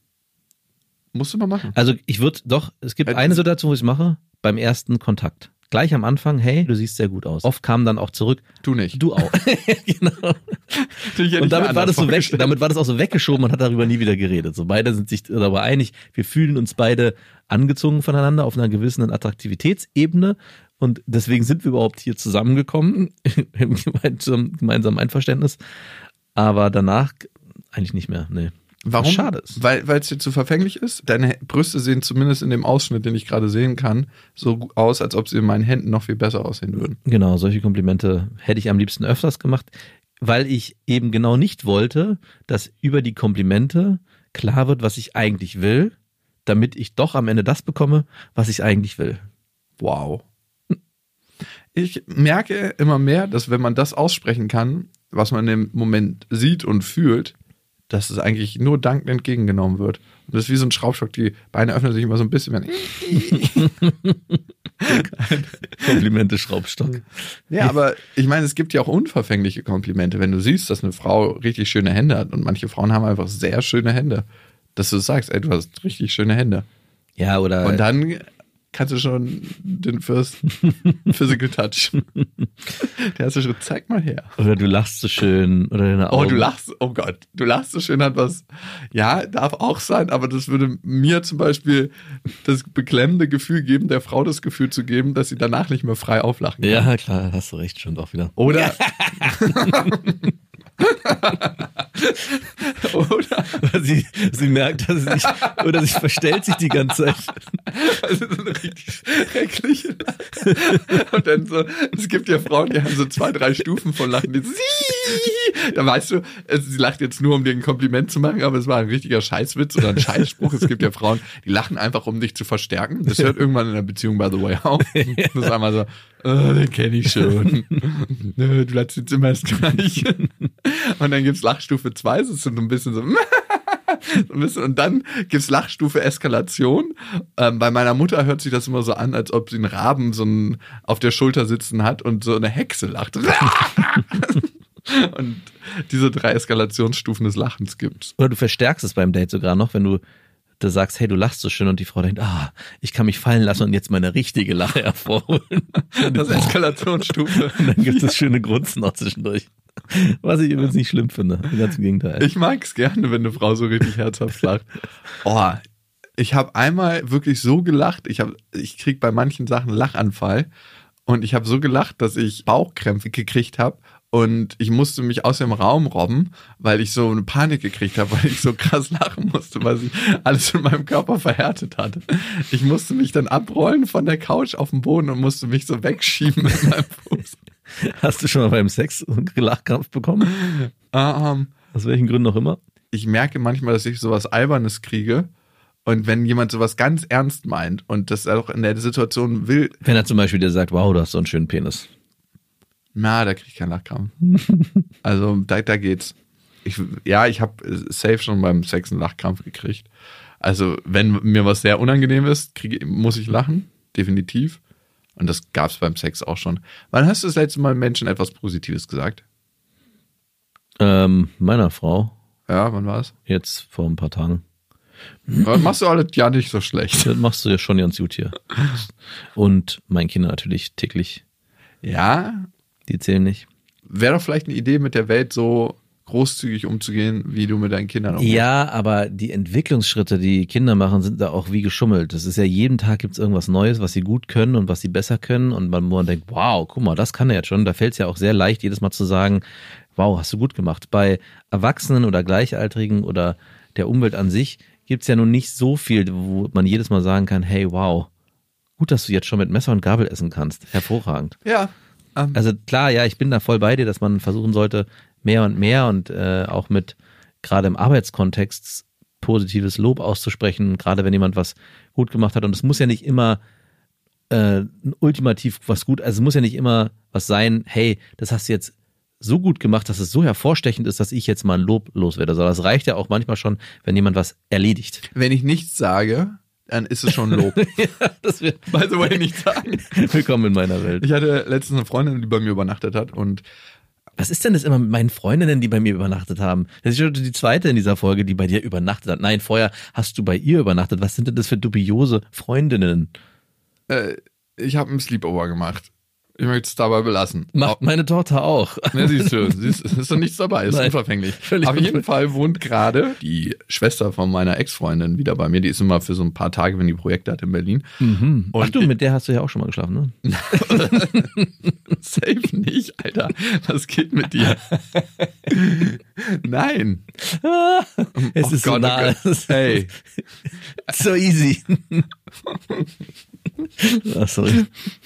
Musst du mal machen. Also ich würde doch, es gibt Äh, eine Situation, wo ich es mache, beim ersten Kontakt. Gleich am Anfang, hey, du siehst sehr gut aus. Oft kam dann auch zurück, Tu nicht. du auch. Genau. Und damit war, das so weg, damit war das auch so weggeschoben und hat darüber nie wieder geredet. So, beide sind sich darüber einig, wir fühlen uns beide angezogen voneinander auf einer gewissen Attraktivitätsebene und deswegen sind wir überhaupt hier zusammengekommen im gemeinsamen, gemeinsamen Einverständnis. Aber danach eigentlich nicht mehr, nee. Warum? Was schade ist. Weil weil es dir zu verfänglich ist? Deine Brüste sehen zumindest in dem Ausschnitt, den ich gerade sehen kann, so gu- aus, als ob sie in meinen Händen noch viel besser aussehen würden. Genau, solche Komplimente hätte ich am liebsten öfters gemacht, weil ich eben genau nicht wollte, dass über die Komplimente klar wird, was ich eigentlich will, damit ich doch am Ende das bekomme, was ich eigentlich will. Wow. Ich merke immer mehr, dass wenn man das aussprechen kann, was man im Moment sieht und fühlt, dass es eigentlich nur dankend entgegengenommen wird. Und das ist wie so ein Schraubstock, die Beine öffnen sich immer so ein bisschen. Wenn Komplimente Schraubstock. Ja, aber ich meine, es gibt ja auch unverfängliche Komplimente. Wenn du siehst, dass eine Frau richtig schöne Hände hat und manche Frauen haben einfach sehr schöne Hände, dass du sagst, ey, du hast richtig schöne Hände. Ja, oder... Und dann kannst du schon den First Physical Touch. Der hast du schon, zeig mal her. Oder du lachst so schön. Oder deine Augen. Oh, du lachst, oh Gott, du lachst so schön, hat was, ja, darf auch sein, aber das würde mir zum Beispiel das beklemmende Gefühl geben, der Frau das Gefühl zu geben, dass sie danach nicht mehr frei auflachen kann. Ja, klar, hast du recht, schon doch wieder. Oder... Oder sie, sie merkt, dass sie sich, oder sie verstellt sich die ganze Zeit. Also so eine richtig schreckliche Lache. Und dann so, es gibt ja Frauen, die haben so zwei, drei Stufen von Lachen. Die, da weißt du, sie lacht jetzt nur, um dir ein Kompliment zu machen, aber es war ein richtiger Scheißwitz oder ein Scheißspruch. Es gibt ja Frauen, die lachen einfach, um dich zu verstärken. Das hört irgendwann in der Beziehung, by the way, auf. Das ist einmal so, oh, den kenne ich schon. Du lachst jetzt immer das Gleiche. Und dann gibt's Lachstufe zwei, das ist so ein bisschen so, so ein bisschen, und dann gibt's Lachstufe Eskalation. Ähm, bei meiner Mutter hört sich das immer so an, als ob sie einen Raben so einen auf der Schulter sitzen hat und so eine Hexe lacht. Und diese drei Eskalationsstufen des Lachens gibt's. Oder du verstärkst es beim Date sogar noch, wenn du da sagst, hey, du lachst so schön und die Frau denkt, ah, ich kann mich fallen lassen und jetzt meine richtige Lache hervorholen. Das ist Eskalationsstufe. Und dann gibt es das schöne Grunzen noch zwischendurch. Was ich übrigens nicht schlimm finde. Ganz im Gegenteil. Ich mag es gerne, wenn eine Frau so richtig herzhaft lacht. Oh, ich habe einmal wirklich so gelacht. Ich, hab, ich krieg bei manchen Sachen Lachanfall. Und ich habe so gelacht, dass ich Bauchkrämpfe gekriegt habe. Und ich musste mich aus dem Raum robben, weil ich so eine Panik gekriegt habe, weil ich so krass lachen musste, weil sich alles in meinem Körper verhärtet hatte. Ich musste mich dann abrollen von der Couch auf den Boden und musste mich so wegschieben mit meinem Fuß. Hast du schon mal beim Sex einen Lachkrampf bekommen? Um, Aus welchen Gründen auch immer? Ich merke manchmal, dass ich sowas Albernes kriege. Und wenn jemand sowas ganz ernst meint und das auch in der Situation will. Wenn er zum Beispiel dir sagt, wow, du hast so einen schönen Penis. Na, da krieg ich keinen Lachkrampf. Also da, da geht's. Ich, ja, ich habe safe schon beim Sex einen Lachkrampf gekriegt. Also wenn mir was sehr unangenehm ist, krieg, muss ich lachen. Definitiv. Und das gab's beim Sex auch schon. Wann hast du das letzte Mal Menschen etwas Positives gesagt? Ähm, meiner Frau. Ja, wann war es? Jetzt vor ein paar Tagen. Das machst du alles ja nicht so schlecht. Das machst du ja schon ganz gut hier. Und meinen Kindern natürlich täglich. Ja. Die zählen nicht. Wäre doch vielleicht eine Idee, mit der Welt so großzügig umzugehen, wie du mit deinen Kindern umgehst. Ja, aber die Entwicklungsschritte, die Kinder machen, sind da auch wie geschummelt. Das ist ja, jeden Tag gibt's irgendwas Neues, was sie gut können und was sie besser können. Und man, man denkt, wow, guck mal, das kann er jetzt schon. Da fällt's ja auch sehr leicht, jedes Mal zu sagen, wow, hast du gut gemacht. Bei Erwachsenen oder Gleichaltrigen oder der Umwelt an sich gibt's ja nun nicht so viel, wo man jedes Mal sagen kann, hey, wow, gut, dass du jetzt schon mit Messer und Gabel essen kannst. Hervorragend. Ja. Um. Also klar, ja, ich bin da voll bei dir, dass man versuchen sollte, mehr und mehr und äh, auch mit gerade im Arbeitskontext positives Lob auszusprechen, gerade wenn jemand was gut gemacht hat. Und es muss ja nicht immer äh, ultimativ was gut, also es muss ja nicht immer was sein, hey, das hast du jetzt so gut gemacht, dass es so hervorstechend ist, dass ich jetzt mal ein Lob loswerde. Also das reicht ja auch manchmal schon, wenn jemand was erledigt. Wenn ich nichts sage, dann ist es schon Lob. Ja, das wird by the way nicht sagen. Willkommen in meiner Welt. Ich hatte letztens eine Freundin, die bei mir übernachtet hat und was ist denn das immer mit meinen Freundinnen, die bei mir übernachtet haben? Das ist schon die zweite in dieser Folge, die bei dir übernachtet hat. Nein, vorher hast du bei ihr übernachtet. Was sind denn das für dubiose Freundinnen? Äh, ich habe einen Sleepover gemacht. Ich möchte es dabei belassen. Macht meine Tochter auch. Ja, siehst du, siehst, ist doch nichts dabei, ist Nein, unverfänglich. völlig Auf jeden unver- Fall wohnt gerade die Schwester von meiner Ex-Freundin wieder bei mir. Die ist immer für so ein paar Tage, wenn die Projekte hat in Berlin. Mhm. Und Ach du, mit der hast du ja auch schon mal geschlafen, ne? Safe nicht, Alter. Was geht mit dir? Nein. Es Oh ist so Gott, oh nah. Gott. Hey. So easy. Ach, sorry.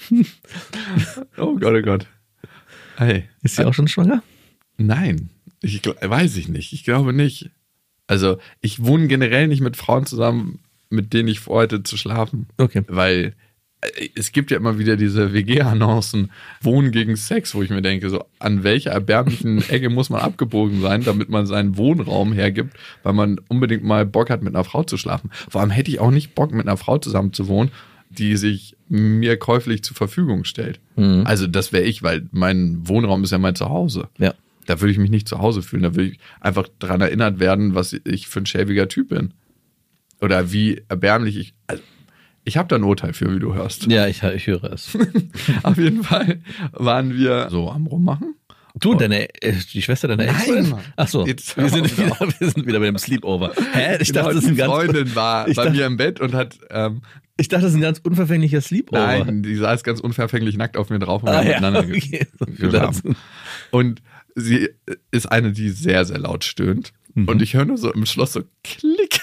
Oh Gott, oh Gott. Hey. Ist sie auch schon schwanger? Nein. Ich gl- weiß ich nicht. Ich glaube nicht. Also, ich wohne generell nicht mit Frauen zusammen, mit denen ich vorhatte zu schlafen. Okay. Weil äh, es gibt ja immer wieder diese W G-Annoncen, Wohnen gegen Sex, wo ich mir denke, so an welcher erbärmlichen Ecke muss man abgebogen sein, damit man seinen Wohnraum hergibt, weil man unbedingt mal Bock hat, mit einer Frau zu schlafen. Vor allem hätte ich auch nicht Bock, mit einer Frau zusammen zu wohnen, die sich mir käuflich zur Verfügung stellt. Mhm. Also das wäre ich, weil mein Wohnraum ist ja mein Zuhause. Ja. Da würde ich mich nicht zu Hause fühlen. Da würde ich einfach daran erinnert werden, was ich für ein schäbiger Typ bin. Oder wie erbärmlich ich... Also ich habe da ein Urteil für, wie du hörst. Ja, ich, ich höre es. Auf jeden Fall waren wir so am Rummachen. Du und deine, äh, die Schwester deiner Nein, Ex-Freundin? Mann. Ach so, Jetzt wir hör sind, auf. wieder, wir sind wieder bei dem Sleepover. Hä? Ich Genau, dachte, das ist die ein ganz, Freundin war ich bei dachte- mir im Bett und hat... Ähm, ich dachte, das ist ein ganz unverfänglicher Sleepover. nein, die saß ganz unverfänglich nackt auf mir drauf und wir Ah, haben ja, miteinander ge- okay. So viel geschlafen. dazu. Und sie ist eine, die sehr, sehr laut stöhnt. Mhm. Und ich höre nur so im Schloss so Klick.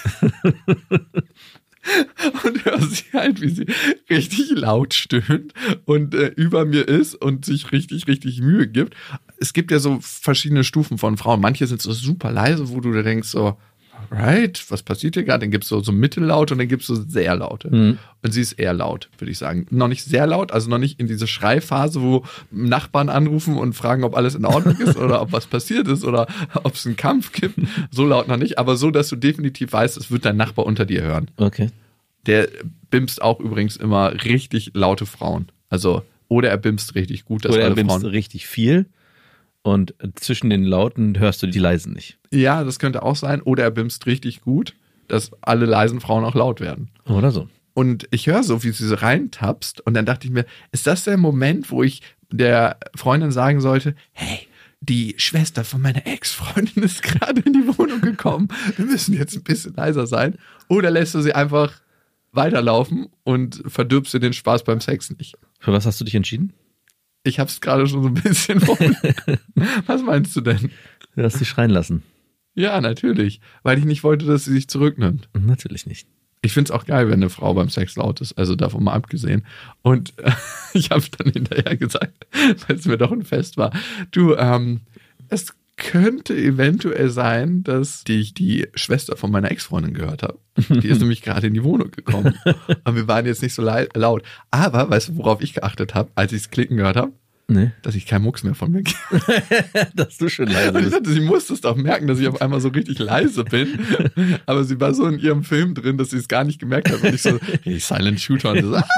Und höre sie halt, wie sie richtig laut stöhnt und äh, über mir ist und sich richtig, richtig Mühe gibt. Es gibt ja so verschiedene Stufen von Frauen. Manche sind so super leise, wo du da denkst so, right, was passiert hier gerade? Dann gibt es so, so mittellaute und dann gibt es so sehr laute. Mhm. Und sie ist eher laut, würde ich sagen. Noch nicht sehr laut, also noch nicht in diese Schreiphase, wo Nachbarn anrufen und fragen, ob alles in Ordnung ist oder ob was passiert ist oder ob es einen Kampf gibt. So laut noch nicht, aber so, dass du definitiv weißt, es wird dein Nachbar unter dir hören. Okay. Der bimst auch übrigens immer richtig laute Frauen. Also, oder er bimst richtig gut, dass Oder er alle bimst Frauen... richtig viel und zwischen den Lauten hörst du die leisen nicht. Ja, das könnte auch sein. Oder er bimst richtig gut, dass alle leisen Frauen auch laut werden. Oder so. Und ich höre so, wie sie so reintappst. Und dann dachte ich mir, ist das der Moment, wo ich der Freundin sagen sollte, hey, die Schwester von meiner Ex-Freundin ist gerade in die Wohnung gekommen. Wir müssen jetzt ein bisschen leiser sein. Oder lässt du sie einfach weiterlaufen und verdirbst dir den Spaß beim Sex nicht? Für was hast du dich entschieden? Ich habe es gerade schon so ein bisschen vor. Was meinst du denn? Du hast sie schreien lassen. Ja, natürlich. Weil ich nicht wollte, dass sie sich zurücknimmt. Natürlich nicht. Ich find's auch geil, wenn eine Frau beim Sex laut ist, also davon mal abgesehen. Und äh, ich habe dann hinterher gesagt, weil es mir doch ein Fest war, du, ähm, es könnte eventuell sein, dass ich die Schwester von meiner Ex-Freundin gehört habe. Die ist nämlich gerade in die Wohnung gekommen. Und wir waren jetzt nicht so lei- laut. Aber, weißt du, worauf ich geachtet habe, als ich es klicken gehört habe? Nee. Dass ich keinen Mucks mehr von mir gebe. Dass du schon leise Und ich bist. dachte, sie musste es doch merken, dass ich auf einmal so richtig leise bin. Aber sie war so in ihrem Film drin, dass sie es gar nicht gemerkt hat. Und ich so, hey, Silent Shooter. Und so, ah!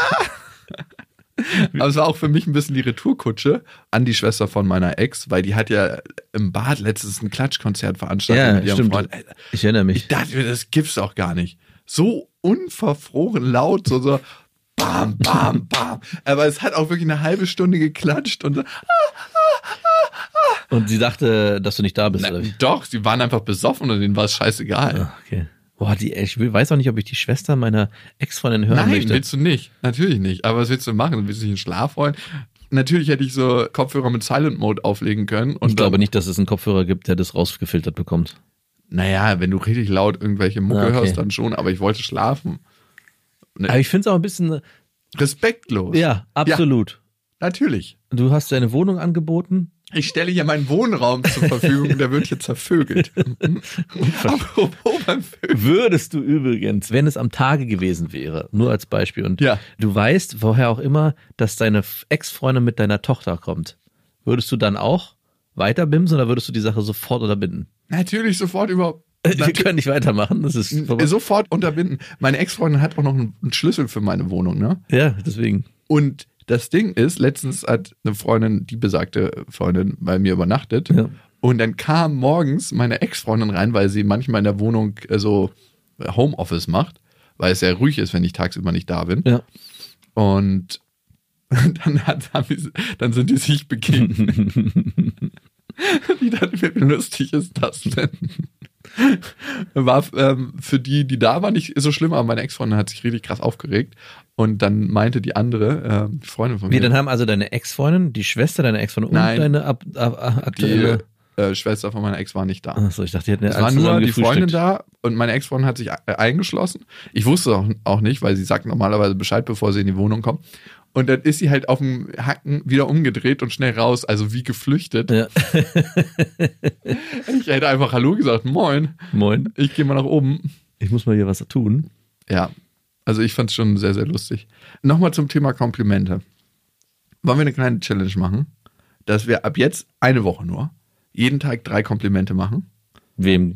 Aber es war auch für mich ein bisschen die Retourkutsche an die Schwester von meiner Ex, weil die hat ja im Bad letztens ein Klatschkonzert veranstaltet Ja, mit ihrem stimmt. Freund. Alter, Ich erinnere mich. ich dachte mir, das gibt's auch gar nicht. So unverfroren laut, so, so bam, bam, bam. Aber es hat auch wirklich eine halbe Stunde geklatscht und so, Und sie dachte, dass du nicht da bist, na, oder wie? doch, sie waren einfach besoffen und denen war es scheißegal. Ah, okay. Boah, die, ich will, weiß auch nicht, ob ich die Schwester meiner Ex-Freundin hören Nein, möchte. willst du nicht. Natürlich nicht. Aber was willst du machen? Willst du dich in Schlaf holen? Natürlich hätte ich so Kopfhörer mit Silent Mode auflegen können. Und Ich glaube dann, nicht, dass es einen Kopfhörer gibt, der das rausgefiltert bekommt. Naja, wenn du richtig laut irgendwelche Mucke Ah, okay. hörst, dann schon. Aber ich wollte schlafen. Ne, Aber ich finde es auch ein bisschen, respektlos. ja, absolut. Natürlich. Du hast deine Wohnung angeboten. Ich stelle hier meinen Wohnraum zur Verfügung, der wird hier zervögelt. Apropos beim Vögeln. Würdest du übrigens, wenn es am Tage gewesen wäre, nur als Beispiel, und Ja. du weißt, woher auch immer, dass deine Ex-Freundin mit deiner Tochter kommt, würdest du dann auch weiter bimsen oder würdest du die Sache sofort unterbinden? Natürlich sofort überhaupt. Wir können nicht weitermachen, das ist vorbei. Sofort unterbinden. Meine Ex-Freundin hat auch noch einen Schlüssel für meine Wohnung, ne? Ja, deswegen. Und das Ding ist, letztens hat eine Freundin, die besagte Freundin, bei mir übernachtet. Ja. Und dann kam morgens meine Ex-Freundin rein, weil sie manchmal in der Wohnung äh, so Homeoffice macht, weil es sehr ruhig ist, wenn ich tagsüber nicht da bin. Ja. Und dann, hat, haben die, dann sind die sich begegnet. Die dachte mir, wie lustig ist das denn? War ähm, für die, die da waren, nicht so schlimm, aber meine Ex-Freundin hat sich richtig krass aufgeregt. Und dann meinte die andere, äh, die Freundin von Wie, mir, dann haben also deine Ex-Freundin, die Schwester deiner Ex-Freundin und Nein. deine ab, ab, ab, die aktuelle... äh, Schwester von meiner Ex war nicht da. Achso, ich dachte, die hätten ja Es war alle nur zusammen die Freundin gefrühstückt. da und meine Ex-Freundin hat sich e- eingeschlossen. Ich wusste auch, auch nicht, weil sie sagt normalerweise Bescheid, bevor sie in die Wohnung kommt. Und dann ist sie halt auf dem Hacken wieder umgedreht und schnell raus, also wie geflüchtet. Ja. Ich hätte einfach Hallo gesagt, moin, Moin, ich gehe mal nach oben. ich muss mal hier was tun. Ja, also ich fand es schon sehr, sehr lustig. Nochmal zum Thema Komplimente. Wollen wir eine kleine Challenge machen, dass wir ab jetzt eine Woche nur jeden Tag drei Komplimente machen? Wem?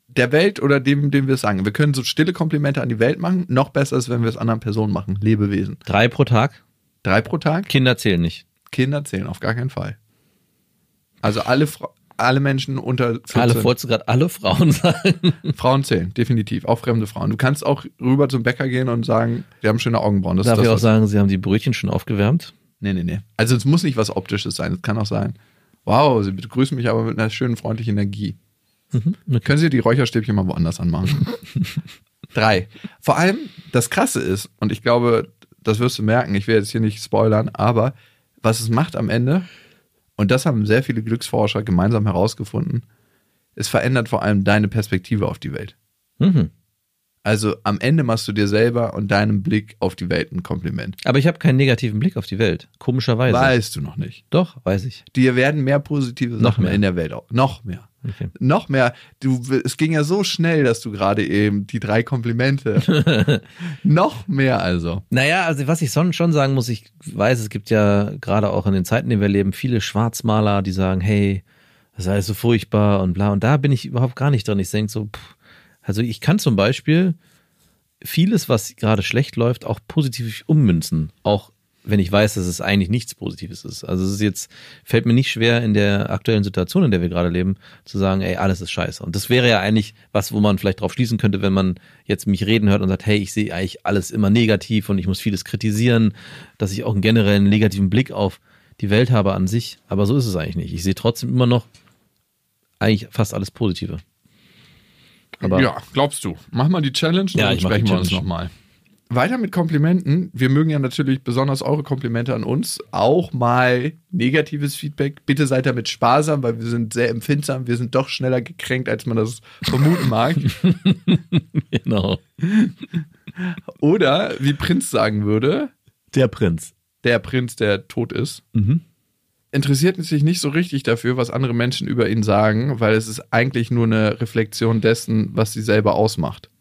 der Welt oder dem, dem wir es sagen. Wir können so stille Komplimente an die Welt machen. Noch besser ist, wenn wir es anderen Personen machen. Lebewesen. Drei pro Tag? Drei pro Tag? Kinder zählen nicht. Kinder zählen auf gar keinen Fall. Also alle, Fra- alle Menschen unter vierzehn. Alle, wolltest du gerade alle Frauen sagen? Frauen zählen, definitiv. Auch fremde Frauen. Du kannst auch rüber zum Bäcker gehen und sagen, wir haben schöne Augenbrauen. Das Darf ist das, ich auch was- sagen, sie haben die Brötchen schon aufgewärmt? Nee, nee, nee. Also es muss nicht was Optisches sein. Es kann auch sein, wow, Sie begrüßen mich aber mit einer schönen, freundlichen Energie. Mhm, okay. Können Sie die Räucherstäbchen mal woanders anmachen? Drei. Vor allem, das Krasse ist, und ich glaube, das wirst du merken, ich will jetzt hier nicht spoilern, aber was es macht am Ende, und das haben sehr viele Glücksforscher gemeinsam herausgefunden, es verändert vor allem deine Perspektive auf die Welt. Mhm. Also am Ende machst du dir selber und deinem Blick auf die Welt ein Kompliment. Aber ich habe keinen negativen Blick auf die Welt. Komischerweise. Weißt du noch nicht. Doch, weiß ich. Dir werden mehr positive Noch Sachen mehr. in der Welt auch. Noch mehr. Okay. Noch mehr. Du, es ging ja so schnell, dass du gerade eben die drei Komplimente. Noch mehr also. Naja, also was ich schon, schon sagen muss, ich weiß, es gibt ja gerade auch in den Zeiten, in denen wir leben, viele Schwarzmaler, die sagen, hey, das ist alles so furchtbar und bla. Und da bin ich überhaupt gar nicht drin. Ich denke so, pff, also ich kann zum Beispiel vieles, was gerade schlecht läuft, auch positiv ummünzen. Auch wenn ich weiß, dass es eigentlich nichts Positives ist. Also es ist jetzt, fällt mir nicht schwer in der aktuellen Situation, in der wir gerade leben, zu sagen, ey, alles ist scheiße. Und das wäre ja eigentlich was, wo man vielleicht drauf schließen könnte, wenn man jetzt mich reden hört und sagt, hey, ich sehe eigentlich alles immer negativ und ich muss vieles kritisieren, dass ich auch einen generellen negativen Blick auf die Welt habe an sich. Aber so ist es eigentlich nicht. Ich sehe trotzdem immer noch eigentlich fast alles Positive. Aber ja, glaubst du. Mach mal die Challenge und Ja, dann ich mach sprechen die wir uns Challenge. nochmal. Weiter mit Komplimenten. Wir mögen ja natürlich besonders eure Komplimente an uns. Auch mal negatives Feedback. Bitte seid damit sparsam, weil wir sind sehr empfindsam. Wir sind doch schneller gekränkt, als man das vermuten mag. genau. Oder, wie Prinz sagen würde, Der Prinz. der Prinz, der tot ist, Mhm. interessiert sich nicht so richtig dafür, was andere Menschen über ihn sagen, weil es ist eigentlich nur eine Reflexion dessen, was sie selber ausmacht.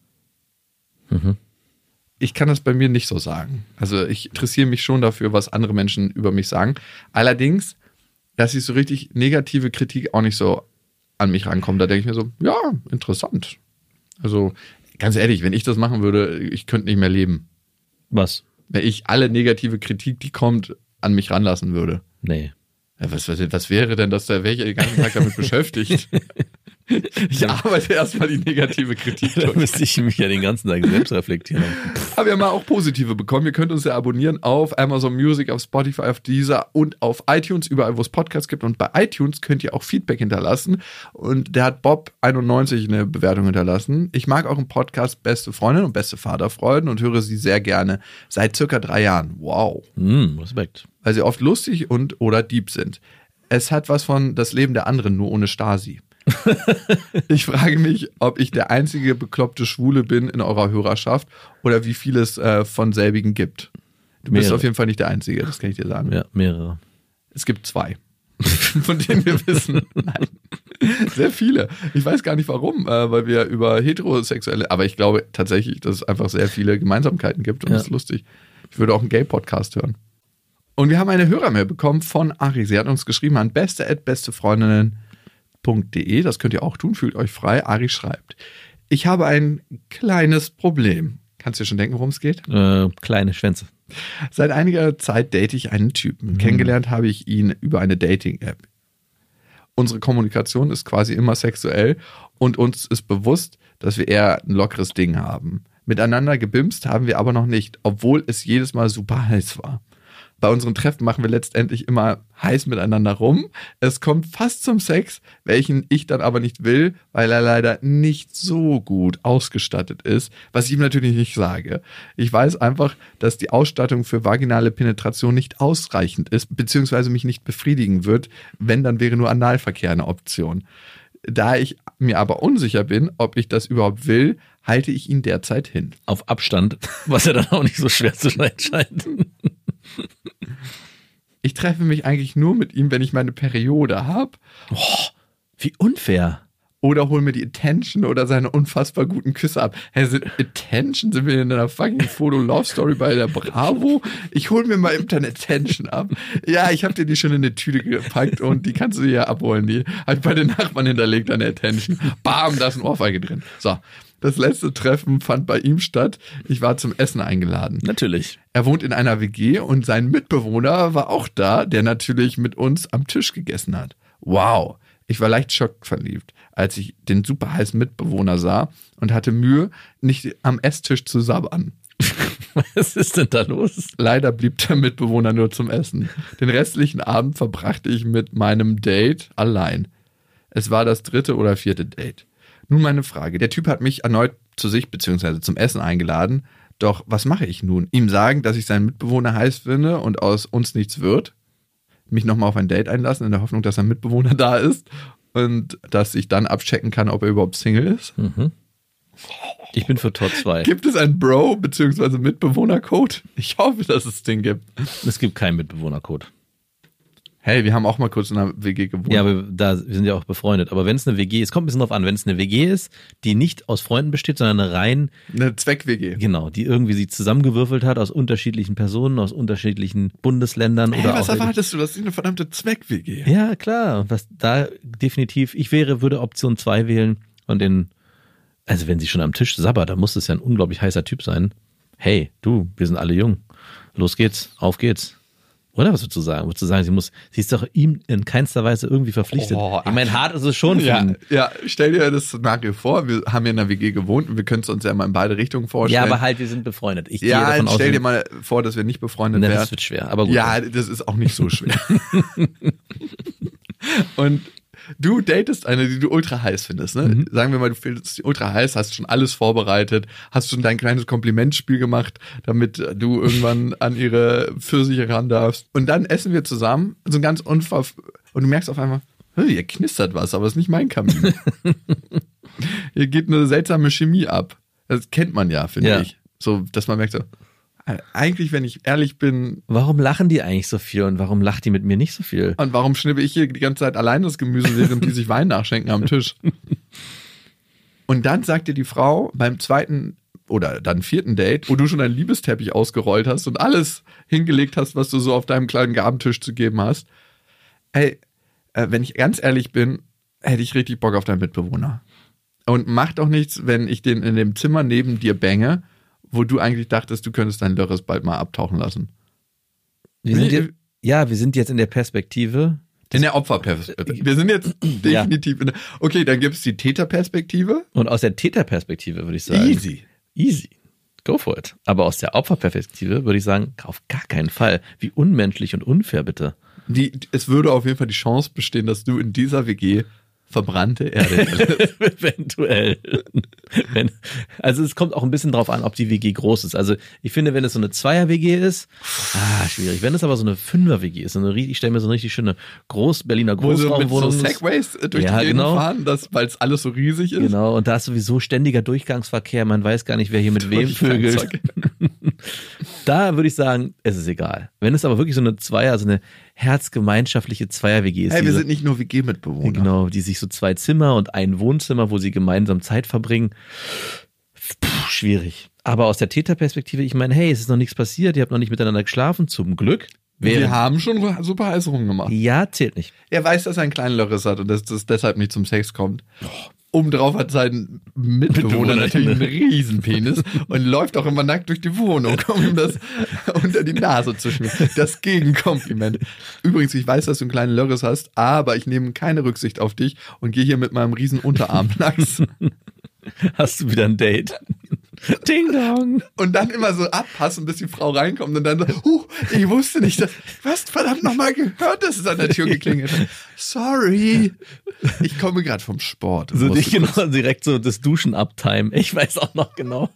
Mhm. Ich kann das bei mir nicht so sagen. Also ich interessiere mich schon dafür, was andere Menschen über mich sagen. Allerdings, dass ich so richtig negative Kritik auch nicht so an mich rankommt. Da denke ich mir so, ja, interessant. Also ganz ehrlich, wenn ich das machen würde, ich könnte nicht mehr leben. Was? Wenn ich alle negative Kritik, die kommt, an mich ranlassen würde. Nee. Ja, was, was, was wäre denn, dass da wäre ich den ganzen Tag damit beschäftigt? Ich arbeite erstmal die negative Kritik Da durch. müsste ich mich ja den ganzen Tag selbst reflektieren. Aber wir haben auch positive bekommen. Ihr könnt uns ja abonnieren auf Amazon Music, auf Spotify, auf Deezer und auf iTunes, überall wo es Podcasts gibt. Und bei iTunes könnt ihr auch Feedback hinterlassen. Und der hat Bob einundneunzig eine Bewertung hinterlassen. Ich mag euren Podcast Beste Freundin und Beste Vaterfreuden und höre sie sehr gerne. Seit circa drei Jahren. Wow. Hm, Respekt. Weil sie oft lustig und oder deep sind. Es hat was von das Leben der anderen, nur ohne Stasi. Ich frage mich, ob ich der einzige bekloppte Schwule bin in eurer Hörerschaft oder wie viel es äh, von selbigen gibt. Du bist Mehrere. auf jeden Fall nicht der Einzige, das kann ich dir sagen. Ja, mehrere. Es gibt zwei, von denen wir wissen. Nein. Sehr viele. Ich weiß gar nicht warum, äh, weil wir über heterosexuelle, aber ich glaube tatsächlich, dass es einfach sehr viele Gemeinsamkeiten gibt und Ja. das ist lustig. Ich würde auch einen Gay-Podcast hören. Und wir haben eine Hörermail bekommen von Ari. Sie hat uns geschrieben an beste at bestefreundinnen punkt de. Das könnt ihr auch tun, fühlt euch frei. Ari schreibt: Ich habe ein kleines Problem. Kannst du dir schon denken, worum es geht? Äh, kleine Schwänze. Seit einiger Zeit date ich einen Typen. Mhm. Kennengelernt habe ich ihn über eine Dating-App. Unsere Kommunikation ist quasi immer sexuell und uns ist bewusst, dass wir eher ein lockeres Ding haben. Miteinander gebimst haben wir aber noch nicht, obwohl es jedes Mal super heiß war. Bei unseren Treffen machen wir letztendlich immer heiß miteinander rum. Es kommt fast zum Sex, welchen ich dann aber nicht will, weil er leider nicht so gut ausgestattet ist, was ich ihm natürlich nicht sage. Ich weiß einfach, dass die Ausstattung für vaginale Penetration nicht ausreichend ist, beziehungsweise mich nicht befriedigen wird, wenn, dann wäre nur Analverkehr eine Option. Da ich mir aber unsicher bin, ob ich das überhaupt will, halte ich ihn derzeit hin. Auf Abstand, was ja dann auch nicht so schwer zu sein scheint. Ich treffe mich eigentlich nur mit ihm, wenn ich meine Periode habe. Oh, wie unfair. oder hol mir die Attention oder seine unfassbar guten Küsse ab. Hä, sind Attention? Sind wir in einer fucking Foto-Love-Story bei der Bravo? Ich hol mir mal eben deine Attention ab. Ja, ich hab dir die schon in eine Tüte gepackt und die kannst du dir ja abholen. Die hab ich bei den Nachbarn hinterlegt, deine Attention. Bam, da ist ein Ohrfeige drin. So. Das letzte Treffen fand bei ihm statt. Ich war zum Essen eingeladen. Natürlich. Er wohnt in einer W G und sein Mitbewohner war auch da, der natürlich mit uns am Tisch gegessen hat. Wow. Ich war leicht schockverliebt, als ich den super heißen Mitbewohner sah und hatte Mühe, nicht am Esstisch zu sabbern. Was ist denn da los? Leider blieb der Mitbewohner nur zum Essen. Den restlichen Abend verbrachte ich mit meinem Date allein. Es war das dritte oder vierte Date. Nun meine Frage. Der Typ hat mich erneut zu sich bzw. zum Essen eingeladen. Doch was mache ich nun? Ihm sagen, dass ich seinen Mitbewohner heiß finde und aus uns nichts wird? Mich nochmal auf ein Date einlassen, in der Hoffnung, dass ein Mitbewohner da ist und dass ich dann abchecken kann, ob er überhaupt Single ist? Mhm. Ich bin für Tor zwei. Gibt es einen Bro- bzw. Mitbewohner-Code? Ich hoffe, dass es den gibt. Es gibt keinen Mitbewohner-Code. Hey, wir haben auch mal kurz in einer W G gewohnt. Ja, aber da, wir sind ja auch befreundet. Aber wenn es eine W G ist, kommt ein bisschen drauf an, wenn es eine W G ist, die nicht aus Freunden besteht, sondern eine rein... Eine Zweck-W G. Genau, die irgendwie sich zusammengewürfelt hat aus unterschiedlichen Personen, aus unterschiedlichen Bundesländern. Hey, oder was auch erwartest du? Das ist eine verdammte Zweck-W G. Ja, klar. Und was da definitiv, ich wäre, würde Option zwei wählen und in, also wenn sie schon am Tisch sabbert, dann muss es ja ein unglaublich heißer Typ sein. Hey, du, wir sind alle jung. Los geht's, auf geht's. Oder was würdest du sagen? Würdest du sagen, sie muss, sie ist doch ihm in keinster Weise irgendwie verpflichtet. Oh, ich meine, hart ist es schon. Ja, ihn. ja, stell dir das Szenario vor, wir haben ja in einer W G gewohnt und wir können es uns ja mal in beide Richtungen vorstellen. Ja, aber halt, wir sind befreundet. Ich gehe ja, davon aus, stell dir mal vor, dass wir nicht befreundet ne, wären. das wird schwer, aber gut. Ja, das ist auch nicht so schwer. Und du datest eine, die du ultra heiß findest, ne? Mhm. Sagen wir mal, du findest sie ultra heiß, hast schon alles vorbereitet, hast schon dein kleines Komplimentspiel gemacht, damit du irgendwann an ihre Pfirsiche ran darfst. Und dann essen wir zusammen, so ein ganz unverf... Und du merkst auf einmal, hier knistert was, aber es ist nicht mein Kamin. Hier geht eine seltsame Chemie ab. Das kennt man ja, finde ja. ich. So, dass man merkt so, eigentlich, wenn ich ehrlich bin... Warum lachen die eigentlich so viel und warum lacht die mit mir nicht so viel? Und warum schnippe ich hier die ganze Zeit allein das Gemüse, während die sich Wein nachschenken am Tisch? Und dann sagt dir die Frau beim zweiten oder dann vierten Date, wo du schon einen Liebesteppich ausgerollt hast und alles hingelegt hast, was du so auf deinem kleinen Gabentisch zu geben hast. Ey, äh, wenn ich ganz ehrlich bin, hätte ich richtig Bock auf deinen Mitbewohner. Und mach doch nichts, wenn ich den in dem Zimmer neben dir bange, wo du eigentlich dachtest, du könntest dein Lörres bald mal abtauchen lassen. Wir sind jetzt, ja, wir sind jetzt in der Perspektive. In der Opferperspektive. Wir sind jetzt definitiv ja. in der, okay, dann gibt es die Täterperspektive. Und aus der Täterperspektive würde ich sagen. Easy. Easy. Go for it. Aber aus der Opferperspektive würde ich sagen, auf gar keinen Fall. Wie unmenschlich und unfair, bitte. Die, es würde auf jeden Fall die Chance bestehen, dass du in dieser W G verbrannte Erde. Eventuell. Wenn, also es kommt auch ein bisschen drauf an, ob die W G groß ist. Also ich finde, wenn es so eine Zweier-W G ist, ah, schwierig. Wenn es aber so eine Fünfer-W G ist, so eine, ich stelle mir so eine richtig schöne Groß Berliner Großraumwohnung. Wo so mit so Segways durch ja, die Gegend genau. fahren, weil es alles so riesig ist. Genau, und da ist sowieso ständiger Durchgangsverkehr. Man weiß gar nicht, wer hier mit wem vögelt. Da würde ich sagen, es ist egal. Wenn es aber wirklich so eine Zweier, so eine herzgemeinschaftliche Zweier-W G ist. Hey, wir diese, sind nicht nur W G-Mitbewohner. Genau, die sich so zwei Zimmer und ein Wohnzimmer, wo sie gemeinsam Zeit verbringen. Puh, schwierig. Aber aus der Täterperspektive, ich meine, hey, es ist noch nichts passiert, ihr habt noch nicht miteinander geschlafen, zum Glück. Während wir haben schon super heiße rumgemacht. Ja, zählt nicht. Er weiß, dass er einen kleinen Lörres hat und dass das deshalb nicht zum Sex kommt. Obendrauf hat sein Mitbewohner natürlich einen Riesenpenis und läuft auch immer nackt durch die Wohnung, um ihm das unter die Nase zu schmieren. Das Gegenkompliment. Übrigens, ich weiß, dass du einen kleinen Lörres hast, aber ich nehme keine Rücksicht auf dich und gehe hier mit meinem riesen Unterarm nackt. Hast du wieder ein Date? Ding dong. Und dann immer so abpassen, bis die Frau reinkommt und dann so, huh, ich wusste nicht, dass, was verdammt nochmal gehört, dass es an der Tür geklingelt hat. Sorry. Ich komme gerade vom Sport. So nicht genau, direkt so das Duschen uptime. Ich weiß auch noch genau.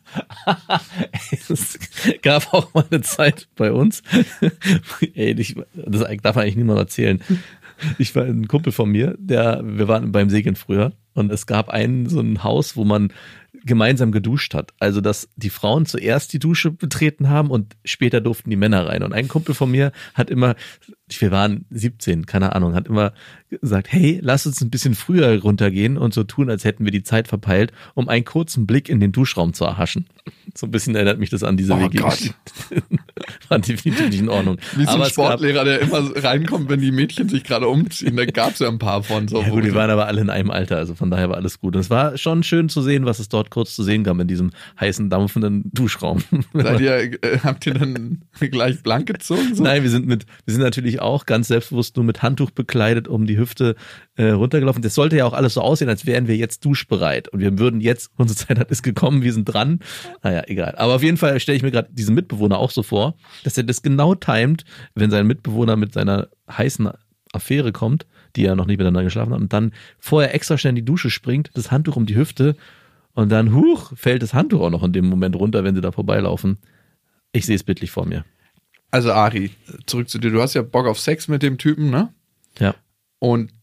Es gab auch mal eine Zeit bei uns. Ey, ich, das darf man eigentlich niemand erzählen. Ich war ein Kumpel von mir, der, wir waren beim Segeln früher und es gab einen, so ein Haus, wo man gemeinsam geduscht hat. Also, dass die Frauen zuerst die Dusche betreten haben und später durften die Männer rein. Und ein Kumpel von mir hat immer, wir waren siebzehn, keine Ahnung, hat immer gesagt, hey, lass uns ein bisschen früher runtergehen und so tun, als hätten wir die Zeit verpeilt, um einen kurzen Blick in den Duschraum zu erhaschen. So ein bisschen erinnert mich das an diese Oh W G. Gott. War definitiv nicht in Ordnung. Wie so ein Aber es gab- Sportlehrer, der immer reinkommt, wenn die Mädchen sich gerade umziehen. Da gab es ja ein paar von. So Ja gut, die waren aber alle in einem Alter, also von daher war alles gut. Und es war schon schön zu sehen, was es dort kurz zu sehen gab in diesem heißen, dampfenden Duschraum. Seid ihr, äh, habt ihr dann gleich blank gezogen? So? Nein, wir sind mit, wir sind natürlich auch ganz selbstbewusst nur mit Handtuch bekleidet um die Hüfte äh, runtergelaufen. Das sollte ja auch alles so aussehen, als wären wir jetzt duschbereit. Und wir würden jetzt, unsere Zeit hat ist gekommen, wir sind dran. Naja, egal. Aber auf jeden Fall stelle ich mir gerade diesen Mitbewohner auch so vor, dass er das genau timet, wenn sein Mitbewohner mit seiner heißen Affäre kommt, die ja noch nicht miteinander geschlafen haben, und dann vorher extra schnell in die Dusche springt, das Handtuch um die Hüfte und dann, huch, fällt das Handtuch auch noch in dem Moment runter, wenn sie da vorbeilaufen. Ich sehe es bildlich vor mir. Also Ari, zurück zu dir. Du hast ja Bock auf Sex mit dem Typen, ne? Ja. Und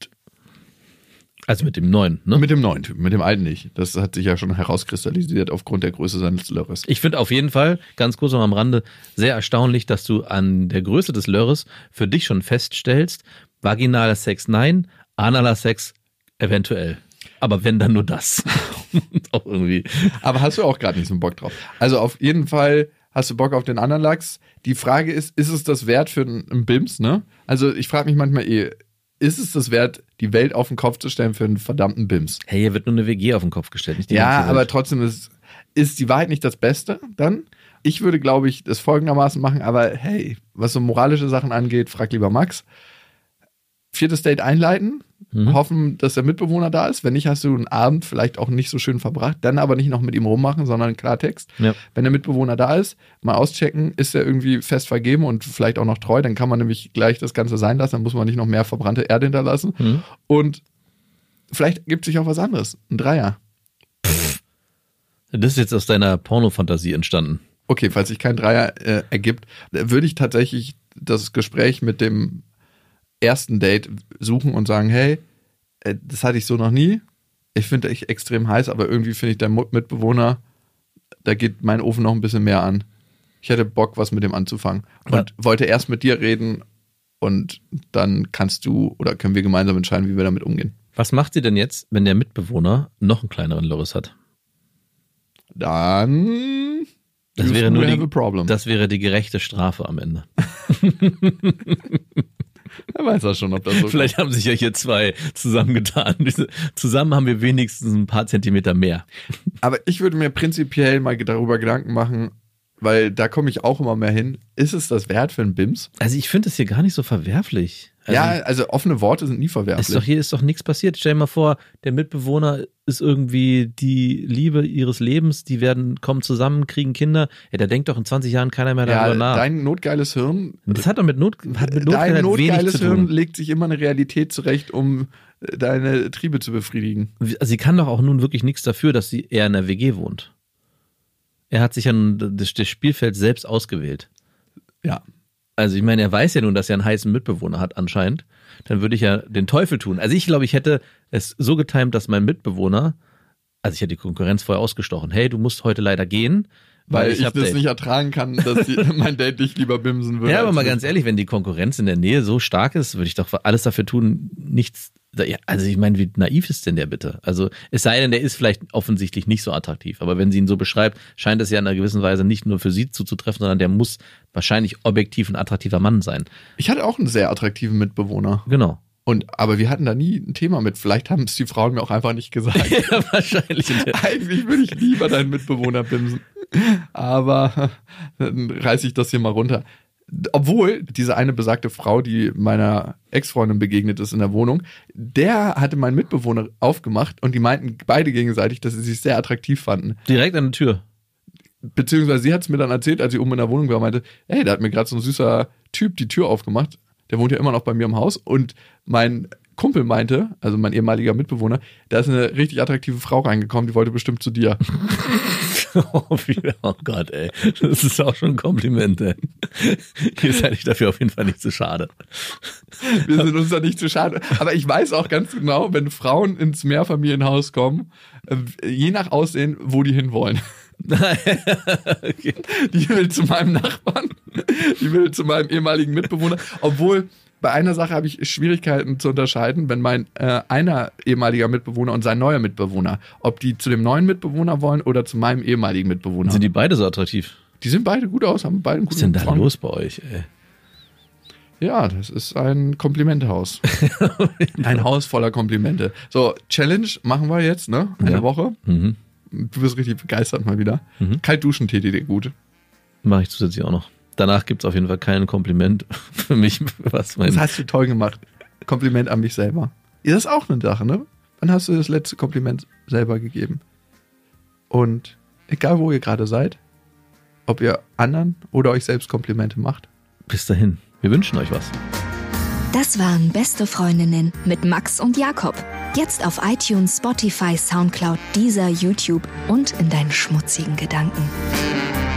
Also mit dem neuen, ne? mit dem neuen Typen, mit dem alten nicht. Das hat sich ja schon herauskristallisiert aufgrund der Größe seines Lörres. Ich finde auf jeden Fall, ganz kurz noch am Rande, sehr erstaunlich, dass du an der Größe des Lörres für dich schon feststellst, vaginaler Sex nein, analer Sex eventuell. Aber wenn, dann nur das. Auch irgendwie. Aber hast du auch gerade nicht so einen Bock drauf. Also auf jeden Fall hast du Bock auf den anderen Lachs. Die Frage ist, ist es das wert für einen Bims, ne? Also ich frage mich manchmal eh, ist es das wert, die Welt auf den Kopf zu stellen für einen verdammten Bims? Hey, hier wird nur eine W G auf den Kopf gestellt. Nicht die Ja, ganze aber Welt. trotzdem ist, ist die Wahrheit nicht das Beste dann? Ich würde, glaube ich, das folgendermaßen machen, aber hey, was so moralische Sachen angeht, frag lieber Max. Viertes Date einleiten, Mhm. hoffen, dass der Mitbewohner da ist. Wenn nicht, hast du einen Abend vielleicht auch nicht so schön verbracht. Dann aber nicht noch mit ihm rummachen, sondern Klartext. Ja. Wenn der Mitbewohner da ist, mal auschecken, ist er irgendwie fest vergeben und vielleicht auch noch treu, dann kann man nämlich gleich das Ganze sein lassen, dann muss man nicht noch mehr verbrannte Erde hinterlassen. Mhm. Und vielleicht gibt sich auch was anderes. Ein Dreier. Das ist jetzt aus deiner Pornofantasie entstanden. Okay, falls sich kein Dreier äh, ergibt, würde ich tatsächlich das Gespräch mit dem ersten Date suchen und sagen, hey, äh, das hatte ich so noch nie. Ich finde dich extrem heiß, aber irgendwie finde ich dein Mitbewohner, da geht mein Ofen noch ein bisschen mehr an. Ich hätte Bock, was mit dem anzufangen. Und Ja. wollte erst mit dir reden und dann kannst du oder können wir gemeinsam entscheiden, wie wir damit umgehen. Was macht sie denn jetzt, wenn der Mitbewohner noch einen kleineren Lörres hat? Dann Das you wäre nur have die, a problem. das wäre die gerechte Strafe am Ende. Wer weiß das schon, ob das so Vielleicht haben sich ja hier zwei zusammengetan. Zusammen haben wir wenigstens ein paar Zentimeter mehr. Aber ich würde mir prinzipiell mal darüber Gedanken machen, weil da komme ich auch immer mehr hin. Ist es das wert für einen Bims? Also ich finde das hier gar nicht so verwerflich. Also ja, also offene Worte sind nie verwerflich. ist doch, hier ist doch nichts passiert. Stell dir mal vor, der Mitbewohner ist irgendwie die Liebe ihres Lebens, die werden, kommen zusammen, kriegen Kinder. Ja, da denkt doch in zwanzig Jahren keiner mehr ja, darüber nach. dein notgeiles Hirn, Das hat doch mit Not, hat mit Notgeilheit dein wenig notgeiles zu Hirn tun. legt sich immer eine Realität zurecht, um äh, deine Triebe zu befriedigen. Also sie kann doch auch nun wirklich nichts dafür, dass sie eher in der W G wohnt. Er hat sich ja nun das, das Spielfeld selbst ausgewählt. Ja. Also ich meine, er weiß ja nun, dass er einen heißen Mitbewohner hat anscheinend. Dann würde ich ja den Teufel tun. Also ich glaube, ich hätte es so getimt, dass mein Mitbewohner, also ich hätte die Konkurrenz vorher ausgestochen. Hey, du musst heute leider gehen, weil, Weil ich, ich, hab das Date. nicht ertragen kann, dass die, mein Date dich lieber bimsen würde. Ja, aber als mal du. ganz ehrlich, wenn die Konkurrenz in der Nähe so stark ist, würde ich doch alles dafür tun, nichts. Ja, also ich meine, wie naiv ist denn der bitte? Also es sei denn, der ist vielleicht offensichtlich nicht so attraktiv, aber wenn sie ihn so beschreibt, scheint es ja in einer gewissen Weise nicht nur für sie zuzutreffen, sondern der muss wahrscheinlich objektiv ein attraktiver Mann sein. Ich hatte auch einen sehr attraktiven Mitbewohner. Genau. Und, aber wir hatten da nie ein Thema mit. Vielleicht haben es die Frauen mir auch einfach nicht gesagt. Ja, wahrscheinlich. Eigentlich würde ich lieber deinen Mitbewohner bimsen. Aber dann reiße ich das hier mal runter. Obwohl diese eine besagte Frau, die meiner Ex-Freundin begegnet ist in der Wohnung, der hatte meinen Mitbewohner aufgemacht und die meinten beide gegenseitig, dass sie sich sehr attraktiv fanden. Direkt an der Tür. Beziehungsweise sie hat es mir dann erzählt, als sie oben in der Wohnung war, meinte, hey, da hat mir gerade so ein süßer Typ die Tür aufgemacht. Der wohnt ja immer noch bei mir im Haus und mein Kumpel meinte, also mein ehemaliger Mitbewohner, da ist eine richtig attraktive Frau reingekommen, die wollte bestimmt zu dir. Oh, wieder, oh Gott, ey. Das ist auch schon ein Kompliment, ey. Ihr seid ich dafür auf jeden Fall nicht zu schade. Wir sind uns da nicht zu schade. Aber ich weiß auch ganz genau, wenn Frauen ins Mehrfamilienhaus kommen, je nach Aussehen, wo die hinwollen. Okay. Die will zu meinem Nachbarn, die will zu meinem ehemaligen Mitbewohner, obwohl bei einer Sache habe ich Schwierigkeiten zu unterscheiden, wenn mein äh, einer ehemaliger Mitbewohner und sein neuer Mitbewohner, ob die zu dem neuen Mitbewohner wollen oder zu meinem ehemaligen Mitbewohner. Sind die beide so attraktiv? Die sehen beide gut aus, haben beide einen guten Was ist denn da Empfang. los bei euch, ey? Ja, das ist ein Komplimentehaus. Ein Haus voller Komplimente. So, Challenge machen wir jetzt, ne? Eine Ja. Woche. Mhm. Du wirst richtig begeistert mal wieder. Mhm. Kalt duschen täte dir gut. Mache ich zusätzlich auch noch. Danach gibt es auf jeden Fall kein Kompliment für mich, was mein. Das hast du toll gemacht. Kompliment an mich selber. Ja, das ist auch eine Sache, ne? Wann hast du das letzte Kompliment selber gegeben? Und egal, wo ihr gerade seid, ob ihr anderen oder euch selbst Komplimente macht. Bis dahin. Wir wünschen euch was. Das waren Beste Freundinnen mit Max und Jakob. Jetzt auf iTunes, Spotify, Soundcloud, Deezer, YouTube und in deinen schmutzigen Gedanken.